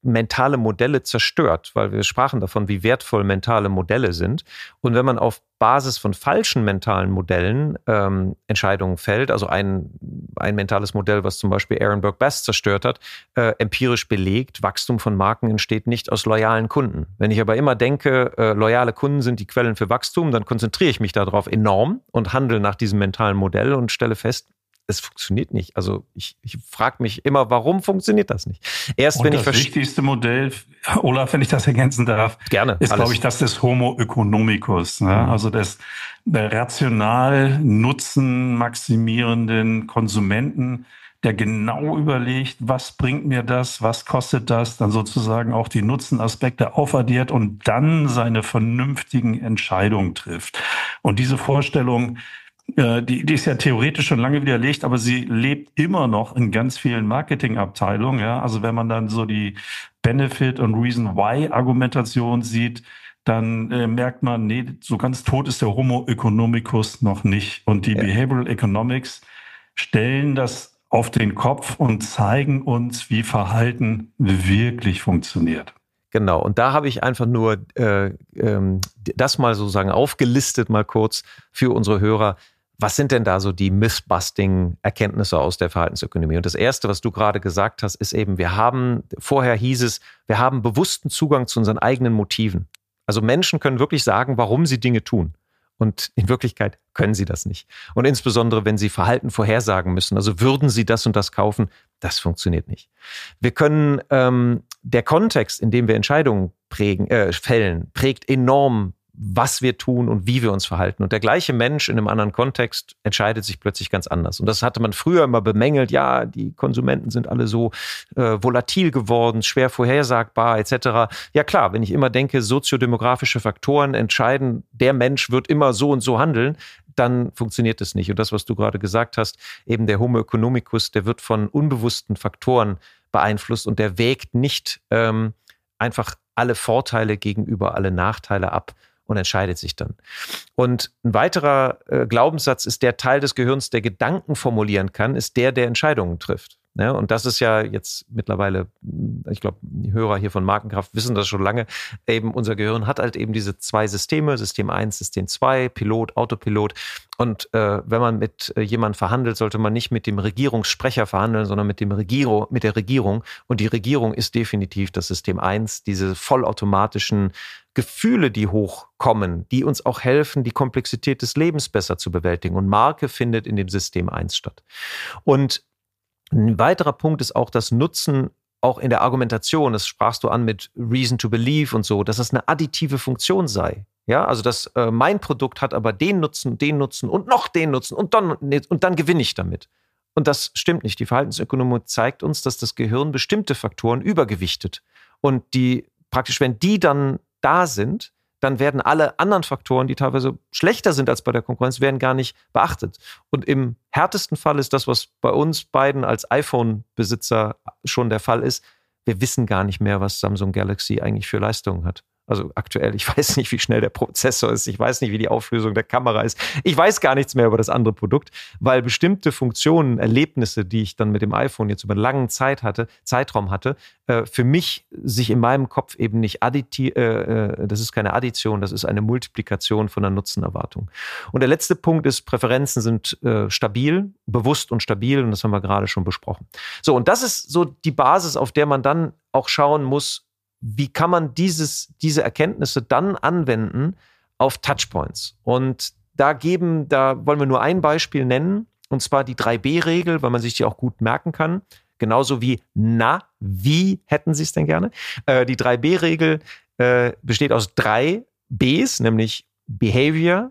mentale Modelle zerstört, weil wir sprachen davon, wie wertvoll mentale Modelle sind. Und wenn man auf Basis von falschen mentalen Modellen ähm, Entscheidungen fällt, also ein, ein mentales Modell, was zum Beispiel Aaron Burke-Bass zerstört hat, äh, empirisch belegt, Wachstum von Marken entsteht nicht aus loyalen Kunden. Wenn ich aber immer denke, äh, loyale Kunden sind die Quellen für Wachstum, dann konzentriere ich mich darauf enorm und handle nach diesem mentalen Modell und stelle fest, es funktioniert nicht. Also ich, ich frage mich immer, warum funktioniert das nicht? Erst und wenn ich das wichtigste Modell, Olaf, wenn ich das ergänzen darf, gerne, ist, glaube ich, das des Homo economicus. Ne? Mhm. Also des der rational nutzen maximierenden Konsumenten, der genau überlegt, was bringt mir das, was kostet das, dann sozusagen auch die Nutzenaspekte aufaddiert und dann seine vernünftigen Entscheidungen trifft. Und diese Vorstellung, Die, die ist ja theoretisch schon lange widerlegt, aber sie lebt immer noch in ganz vielen Marketingabteilungen. Ja? Also wenn man dann so die Benefit- und Reason-Why-Argumentation sieht, dann äh, merkt man, nee, so ganz tot ist der Homo economicus noch nicht. Und die ja. Behavioral Economics stellen das auf den Kopf und zeigen uns, wie Verhalten wirklich funktioniert. Genau, und da habe ich einfach nur äh, ähm, das mal sozusagen aufgelistet, mal kurz für unsere Hörer. Was sind denn da so die Myth-Busting-Erkenntnisse aus der Verhaltensökonomie? Und das Erste, was du gerade gesagt hast, ist eben, wir haben, vorher hieß es, wir haben bewussten Zugang zu unseren eigenen Motiven. Also Menschen können wirklich sagen, warum sie Dinge tun. Und in Wirklichkeit können sie das nicht. Und insbesondere, wenn sie Verhalten vorhersagen müssen, also würden sie das und das kaufen, das funktioniert nicht. Wir können, ähm, der Kontext, in dem wir Entscheidungen prägen, äh, fällen, prägt enorm, was wir tun und wie wir uns verhalten. Und der gleiche Mensch in einem anderen Kontext entscheidet sich plötzlich ganz anders. Und das hatte man früher immer bemängelt, ja, die Konsumenten sind alle so äh, volatil geworden, schwer vorhersagbar et cetera. Ja klar, wenn ich immer denke, soziodemografische Faktoren entscheiden, der Mensch wird immer so und so handeln, dann funktioniert es nicht. Und das, was du gerade gesagt hast, eben der Homo economicus, der wird von unbewussten Faktoren beeinflusst und der wägt nicht ähm, einfach alle Vorteile gegenüber alle Nachteile ab und entscheidet sich dann. Und ein weiterer äh, Glaubenssatz ist, der Teil des Gehirns, der Gedanken formulieren kann, ist der, der Entscheidungen trifft. Ja, und das ist ja jetzt mittlerweile, ich glaube, die Hörer hier von Markenkraft wissen das schon lange, eben unser Gehirn hat halt eben diese zwei Systeme, System eins, System zwei, Pilot, Autopilot. Und äh, wenn man mit äh, jemandem verhandelt, sollte man nicht mit dem Regierungssprecher verhandeln, sondern mit dem Regierung, mit der Regierung. Und die Regierung ist definitiv das System eins, diese vollautomatischen Gefühle, die hochkommen, die uns auch helfen, die Komplexität des Lebens besser zu bewältigen. Und Marke findet in dem System eins statt. Und ein weiterer Punkt ist auch das Nutzen, auch in der Argumentation, das sprachst du an mit Reason to Believe und so, dass es eine additive Funktion sei. Ja, also dass äh, mein Produkt hat aber den Nutzen, den Nutzen und noch den Nutzen und dann, und dann gewinne ich damit. Und das stimmt nicht. Die Verhaltensökonomie zeigt uns, dass das Gehirn bestimmte Faktoren übergewichtet. Und die praktisch, wenn die dann da sind, dann werden alle anderen Faktoren, die teilweise schlechter sind als bei der Konkurrenz, werden gar nicht beachtet. Und im härtesten Fall ist das, was bei uns beiden als iPhone-Besitzer schon der Fall ist, wir wissen gar nicht mehr, was Samsung Galaxy eigentlich für Leistungen hat. Also aktuell, ich weiß nicht, wie schnell der Prozessor ist, ich weiß nicht, wie die Auflösung der Kamera ist. Ich weiß gar nichts mehr über das andere Produkt, weil bestimmte Funktionen, Erlebnisse, die ich dann mit dem iPhone jetzt über einen langen Zeit hatte, Zeitraum hatte, äh, für mich sich in meinem Kopf eben nicht additiv, äh, das ist keine Addition, das ist eine Multiplikation von der Nutzenerwartung. Und der letzte Punkt ist, Präferenzen sind äh, stabil, bewusst und stabil, und das haben wir gerade schon besprochen. So, und das ist so die Basis, auf der man dann auch schauen muss, wie kann man dieses, diese Erkenntnisse dann anwenden auf Touchpoints? Und da geben, da wollen wir nur ein Beispiel nennen, und zwar die drei B Regel, weil man sich die auch gut merken kann. Genauso wie, na, wie hätten Sie es denn gerne? Äh, die drei B Regel äh, besteht aus drei Bs, nämlich Behavior,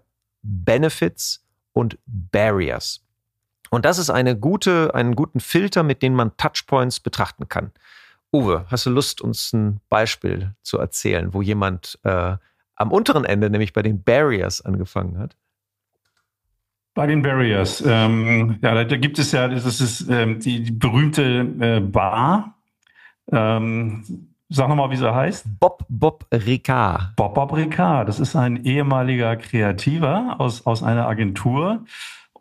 Benefits und Barriers. Und das ist eine gute, einen guten Filter, mit dem man Touchpoints betrachten kann. Uwe, hast du Lust, uns ein Beispiel zu erzählen, wo jemand äh, am unteren Ende, nämlich bei den Barriers, angefangen hat? Bei den Barriers, ähm, ja, da, da gibt es ja, das ist ähm, die, die berühmte äh, Bar. Ähm, sag nochmal, wie sie heißt. Bob Bob Ricard. Bob Bob Ricard, das ist ein ehemaliger Kreativer aus, aus einer Agentur.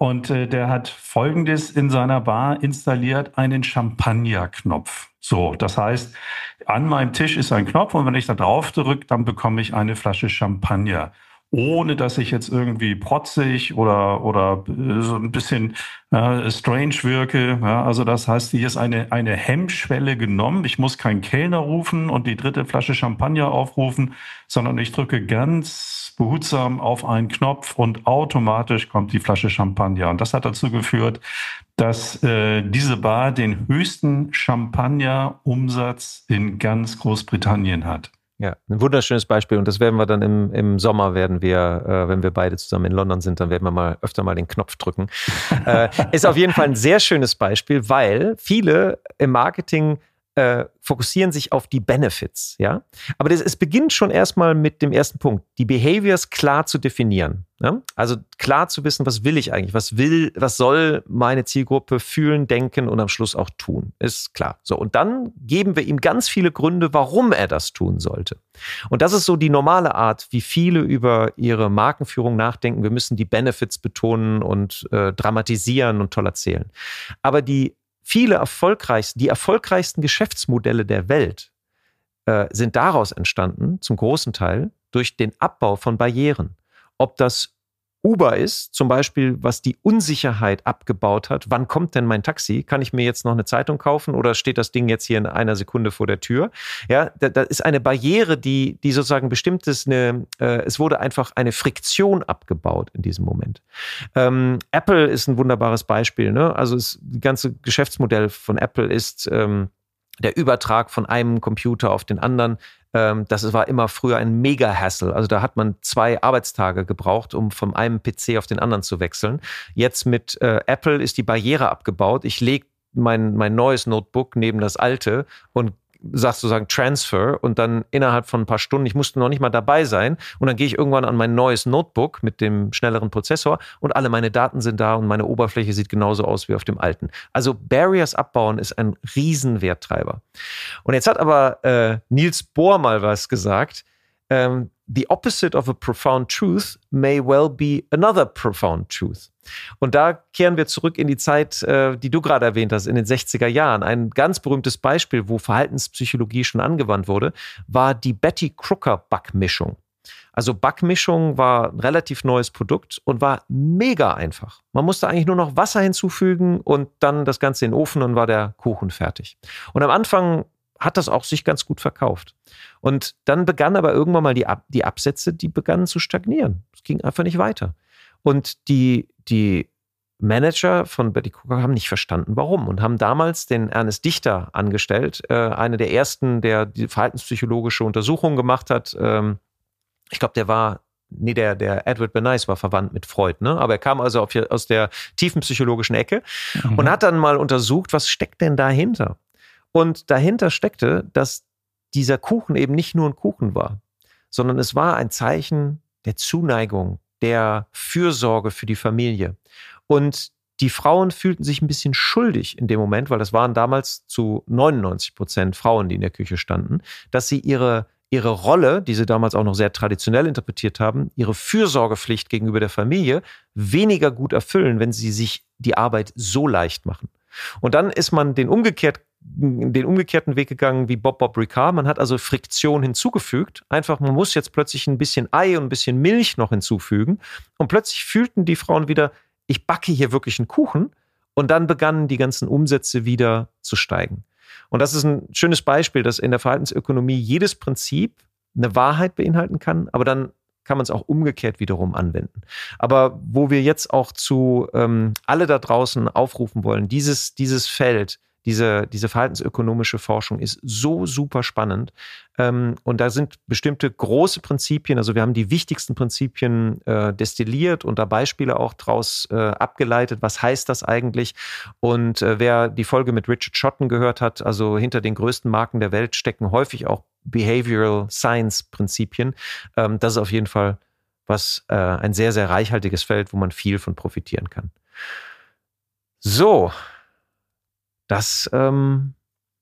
Und äh, der hat Folgendes in seiner Bar installiert, einen Champagnerknopf. So, das heißt, an meinem Tisch ist ein Knopf und wenn ich da drauf drücke, dann bekomme ich eine Flasche Champagner. Ohne dass ich jetzt irgendwie protzig oder oder so ein bisschen äh, strange wirke. Ja, also das heißt, hier ist eine eine Hemmschwelle genommen. Ich muss keinen Kellner rufen und die dritte Flasche Champagner aufrufen, sondern ich drücke ganz behutsam auf einen Knopf und automatisch kommt die Flasche Champagner. Und das hat dazu geführt, dass äh, diese Bar den höchsten Champagner-Umsatz in ganz Großbritannien hat. Ja, ein wunderschönes Beispiel und das werden wir dann im, im Sommer, werden wir, äh, wenn wir beide zusammen in London sind, dann werden wir mal öfter mal den Knopf drücken. äh, ist auf jeden Fall ein sehr schönes Beispiel, weil viele im Marketing äh, fokussieren sich auf die Benefits, ja. Aber das, es beginnt schon erstmal mit dem ersten Punkt, die Behaviors klar zu definieren. Ja? Also klar zu wissen, was will ich eigentlich, was will, was soll meine Zielgruppe fühlen, denken und am Schluss auch tun. Ist klar. So, und dann geben wir ihm ganz viele Gründe, warum er das tun sollte. Und das ist so die normale Art, wie viele über ihre Markenführung nachdenken. Wir müssen die Benefits betonen und äh, dramatisieren und toll erzählen. Aber die Viele erfolgreichsten, die erfolgreichsten Geschäftsmodelle der Welt äh, sind daraus entstanden, zum großen Teil, durch den Abbau von Barrieren. Ob das Uber ist, zum Beispiel, was die Unsicherheit abgebaut hat. Wann kommt denn mein Taxi? Kann ich mir jetzt noch eine Zeitung kaufen oder steht das Ding jetzt hier in einer Sekunde vor der Tür? Ja, da, da ist eine Barriere, die, die sozusagen bestimmt ist. Eine, äh, es wurde einfach eine Friktion abgebaut in diesem Moment. Ähm, Apple ist ein wunderbares Beispiel. Ne? Also das ganze Geschäftsmodell von Apple ist ähm, der Übertrag von einem Computer auf den anderen. Das war immer früher ein Mega-Hassle. Also da hat man zwei Arbeitstage gebraucht, um von einem P C auf den anderen zu wechseln. Jetzt mit äh, Apple ist die Barriere abgebaut. Ich lege mein, mein neues Notebook neben das alte und sagst sozusagen Transfer und dann innerhalb von ein paar Stunden, ich musste noch nicht mal dabei sein und dann gehe ich irgendwann an mein neues Notebook mit dem schnelleren Prozessor und alle meine Daten sind da und meine Oberfläche sieht genauso aus wie auf dem alten. Also Barriers abbauen ist ein Riesenwerttreiber. Und jetzt hat aber äh, Niels Bohr mal was gesagt, ähm, the opposite of a profound truth may well be another profound truth. Und da kehren wir zurück in die Zeit, äh, die du gerade erwähnt hast, in den sechziger Jahren. Ein ganz berühmtes Beispiel, wo Verhaltenspsychologie schon angewandt wurde, war die Betty Crocker Backmischung. Also Backmischung war ein relativ neues Produkt und war mega einfach. Man musste eigentlich nur noch Wasser hinzufügen und dann das Ganze in den Ofen und war der Kuchen fertig. Und am Anfang hat das auch sich ganz gut verkauft. Und dann begann aber irgendwann mal die, Ab- die Absätze, die begannen zu stagnieren. Es ging einfach nicht weiter. Und die, die Manager von Betty Crocker haben nicht verstanden, warum. Und haben damals den Ernest Dichter angestellt, äh, einer der ersten, der die verhaltenspsychologische Untersuchungen gemacht hat. Ähm, ich glaube, der war, nee, der, der Edward Bernays war verwandt mit Freud, ne? Aber er kam also auf, aus der tiefen psychologischen Ecke mhm. und hat dann mal untersucht, was steckt denn dahinter? Und dahinter steckte, dass dieser Kuchen eben nicht nur ein Kuchen war, sondern es war ein Zeichen der Zuneigung, der Fürsorge für die Familie. Und die Frauen fühlten sich ein bisschen schuldig in dem Moment, weil das waren damals zu neunundneunzig Prozent Frauen, die in der Küche standen, dass sie ihre, ihre Rolle, die sie damals auch noch sehr traditionell interpretiert haben, ihre Fürsorgepflicht gegenüber der Familie weniger gut erfüllen, wenn sie sich die Arbeit so leicht machen. Und dann ist man den umgekehrt den umgekehrten Weg gegangen wie Bob Bob Ricard. Man hat also Friktion hinzugefügt. Einfach, man muss jetzt plötzlich ein bisschen Ei und ein bisschen Milch noch hinzufügen. Und plötzlich fühlten die Frauen wieder, ich backe hier wirklich einen Kuchen. Und dann begannen die ganzen Umsätze wieder zu steigen. Und das ist ein schönes Beispiel, dass in der Verhaltensökonomie jedes Prinzip eine Wahrheit beinhalten kann, aber dann kann man es auch umgekehrt wiederum anwenden. Aber wo wir jetzt auch zu ähm, alle da draußen aufrufen wollen, dieses, dieses Feld, Diese, diese verhaltensökonomische Forschung ist so super spannend. Ähm, und da sind bestimmte große Prinzipien, also wir haben die wichtigsten Prinzipien äh, destilliert und da Beispiele auch draus äh, abgeleitet. Was heißt das eigentlich? Und äh, wer die Folge mit Richard Shotton gehört hat, also hinter den größten Marken der Welt stecken häufig auch Behavioral Science Prinzipien. Ähm, das ist auf jeden Fall was äh, ein sehr, sehr reichhaltiges Feld, wo man viel von profitieren kann. So, Das ähm,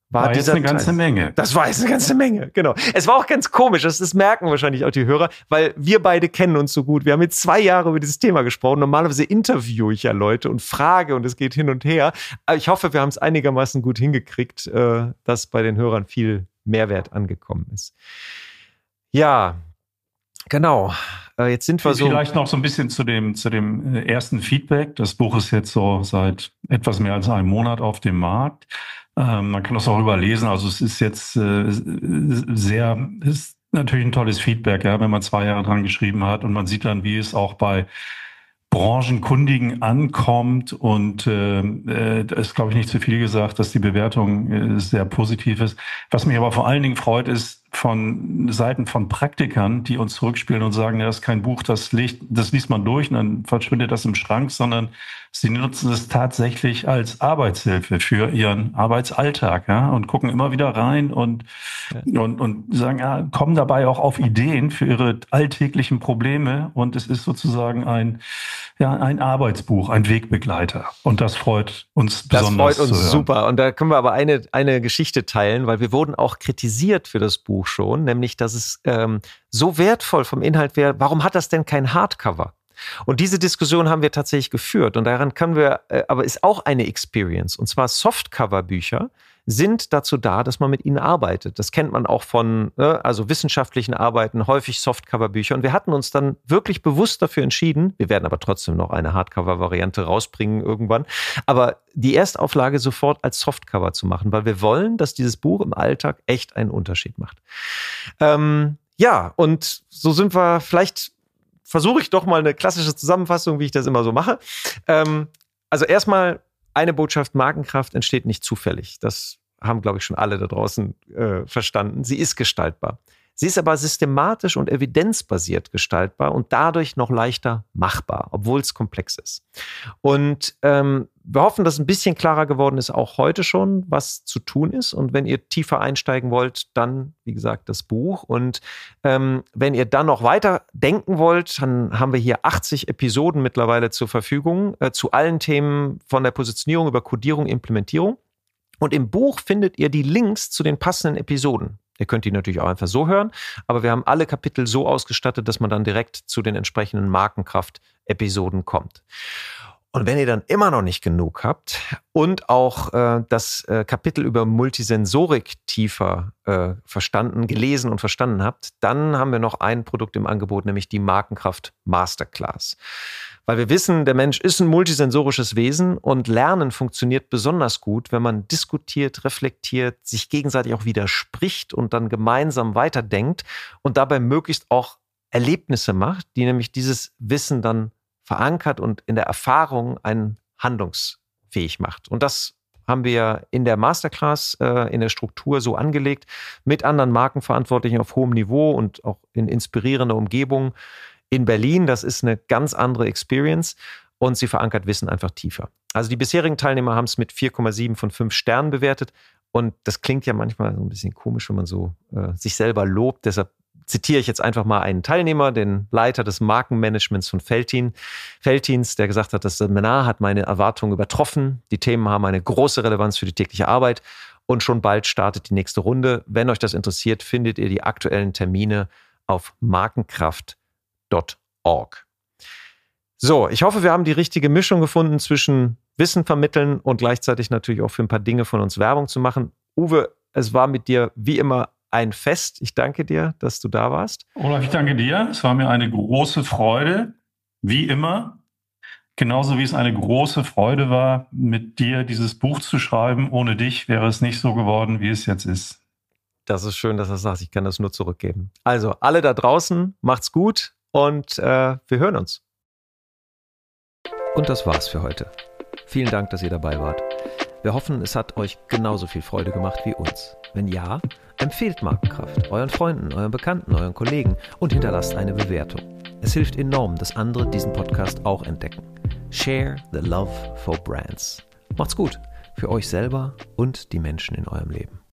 war, war dieser jetzt eine ganze Teil. Menge. Das war jetzt eine ganze Menge, genau. Es war auch ganz komisch, das, das merken wahrscheinlich auch die Hörer, weil wir beide kennen uns so gut. Wir haben jetzt zwei Jahre über dieses Thema gesprochen. Normalerweise interviewe ich ja Leute und frage und es geht hin und her. Aber ich hoffe, wir haben es einigermaßen gut hingekriegt, äh, dass bei den Hörern viel Mehrwert angekommen ist. Ja, genau. Äh, jetzt sind wir so. Vielleicht noch so ein bisschen zu dem, zu dem ersten Feedback. Das Buch ist jetzt so seit etwas mehr als einem Monat auf dem Markt. Ähm, man kann das auch überlesen. Also es ist jetzt äh, sehr, ist natürlich ein tolles Feedback, ja, wenn man zwei Jahre dran geschrieben hat und man sieht dann, wie es auch bei Branchenkundigen ankommt und äh, das ist, glaube ich, nicht zu viel gesagt, dass die Bewertung äh, sehr positiv ist. Was mich aber vor allen Dingen freut, ist von Seiten von Praktikern, die uns zurückspielen und sagen, ja, das ist kein Buch, das, legt, das liest man durch und dann verschwindet das im Schrank, sondern sie nutzen es tatsächlich als Arbeitshilfe für ihren Arbeitsalltag, ja, und gucken immer wieder rein und, ja. und, und sagen, ja, kommen dabei auch auf Ideen für ihre alltäglichen Probleme und es ist sozusagen ein Ja, ein Arbeitsbuch, ein Wegbegleiter. Und das freut uns besonders. Das freut uns super. Und da können wir aber eine, eine Geschichte teilen, weil wir wurden auch kritisiert für das Buch schon, nämlich, dass es ähm, so wertvoll vom Inhalt wäre. Warum hat das denn kein Hardcover? Und diese Diskussion haben wir tatsächlich geführt. Und daran können wir, äh, aber ist auch eine Experience. Und zwar Softcover-Bücher sind dazu da, dass man mit ihnen arbeitet. Das kennt man auch von ne, also wissenschaftlichen Arbeiten, häufig Softcover-Bücher. Und wir hatten uns dann wirklich bewusst dafür entschieden, wir werden aber trotzdem noch eine Hardcover-Variante rausbringen irgendwann, aber die Erstauflage sofort als Softcover zu machen, weil wir wollen, dass dieses Buch im Alltag echt einen Unterschied macht. Ähm, ja, und so sind wir, vielleicht versuche ich doch mal eine klassische Zusammenfassung, wie ich das immer so mache. Ähm, also erstmal, eine Botschaft: Markenkraft entsteht nicht zufällig. Das haben, glaube ich, schon alle da draußen äh, verstanden. Sie ist gestaltbar. Sie ist aber systematisch und evidenzbasiert gestaltbar und dadurch noch leichter machbar, obwohl es komplex ist. Und ähm, wir hoffen, dass ein bisschen klarer geworden ist, auch heute schon, was zu tun ist. Und wenn ihr tiefer einsteigen wollt, dann, wie gesagt, das Buch. Und ähm, wenn ihr dann noch weiter denken wollt, dann haben wir hier achtzig Episoden mittlerweile zur Verfügung äh, zu allen Themen von der Positionierung über Codierung, Implementierung. Und im Buch findet ihr die Links zu den passenden Episoden. Ihr könnt die natürlich auch einfach so hören, aber wir haben alle Kapitel so ausgestattet, dass man dann direkt zu den entsprechenden Markenkraft-Episoden kommt. Und wenn ihr dann immer noch nicht genug habt und auch äh, das äh, Kapitel über Multisensorik tiefer äh, verstanden, gelesen und verstanden habt, dann haben wir noch ein Produkt im Angebot, nämlich die Markenkraft Masterclass. Weil wir wissen, der Mensch ist ein multisensorisches Wesen und Lernen funktioniert besonders gut, wenn man diskutiert, reflektiert, sich gegenseitig auch widerspricht und dann gemeinsam weiterdenkt und dabei möglichst auch Erlebnisse macht, die nämlich dieses Wissen dann verankert und in der Erfahrung einen handlungsfähig macht. Und das haben wir in der Masterclass äh, in der Struktur so angelegt, mit anderen Markenverantwortlichen auf hohem Niveau und auch in inspirierender Umgebung in Berlin. Das ist eine ganz andere Experience und sie verankert Wissen einfach tiefer. Also die bisherigen Teilnehmer haben es mit vier Komma sieben von fünf Sternen bewertet und das klingt ja manchmal so ein bisschen komisch, wenn man so äh, sich selber lobt. Deshalb zitiere ich jetzt einfach mal einen Teilnehmer, den Leiter des Markenmanagements von Veltin, Veltins, der gesagt hat, das Seminar hat meine Erwartungen übertroffen. Die Themen haben eine große Relevanz für die tägliche Arbeit und schon bald startet die nächste Runde. Wenn euch das interessiert, findet ihr die aktuellen Termine auf markenkraft punkt org. So, ich hoffe, wir haben die richtige Mischung gefunden zwischen Wissen vermitteln und gleichzeitig natürlich auch für ein paar Dinge von uns Werbung zu machen. Uwe, es war mit dir wie immer ein Fest. Ich danke dir, dass du da warst. Olaf, ich danke dir. Es war mir eine große Freude, wie immer. Genauso wie es eine große Freude war, mit dir dieses Buch zu schreiben. Ohne dich wäre es nicht so geworden, wie es jetzt ist. Das ist schön, dass du das sagst. Ich kann das nur zurückgeben. Also, alle da draußen, macht's gut und äh, wir hören uns. Und das war's für heute. Vielen Dank, dass ihr dabei wart. Wir hoffen, es hat euch genauso viel Freude gemacht wie uns. Wenn ja, empfehlt Markenkraft euren Freunden, euren Bekannten, euren Kollegen und hinterlasst eine Bewertung. Es hilft enorm, dass andere diesen Podcast auch entdecken. Share the love for brands. Macht's gut für euch selber und die Menschen in eurem Leben.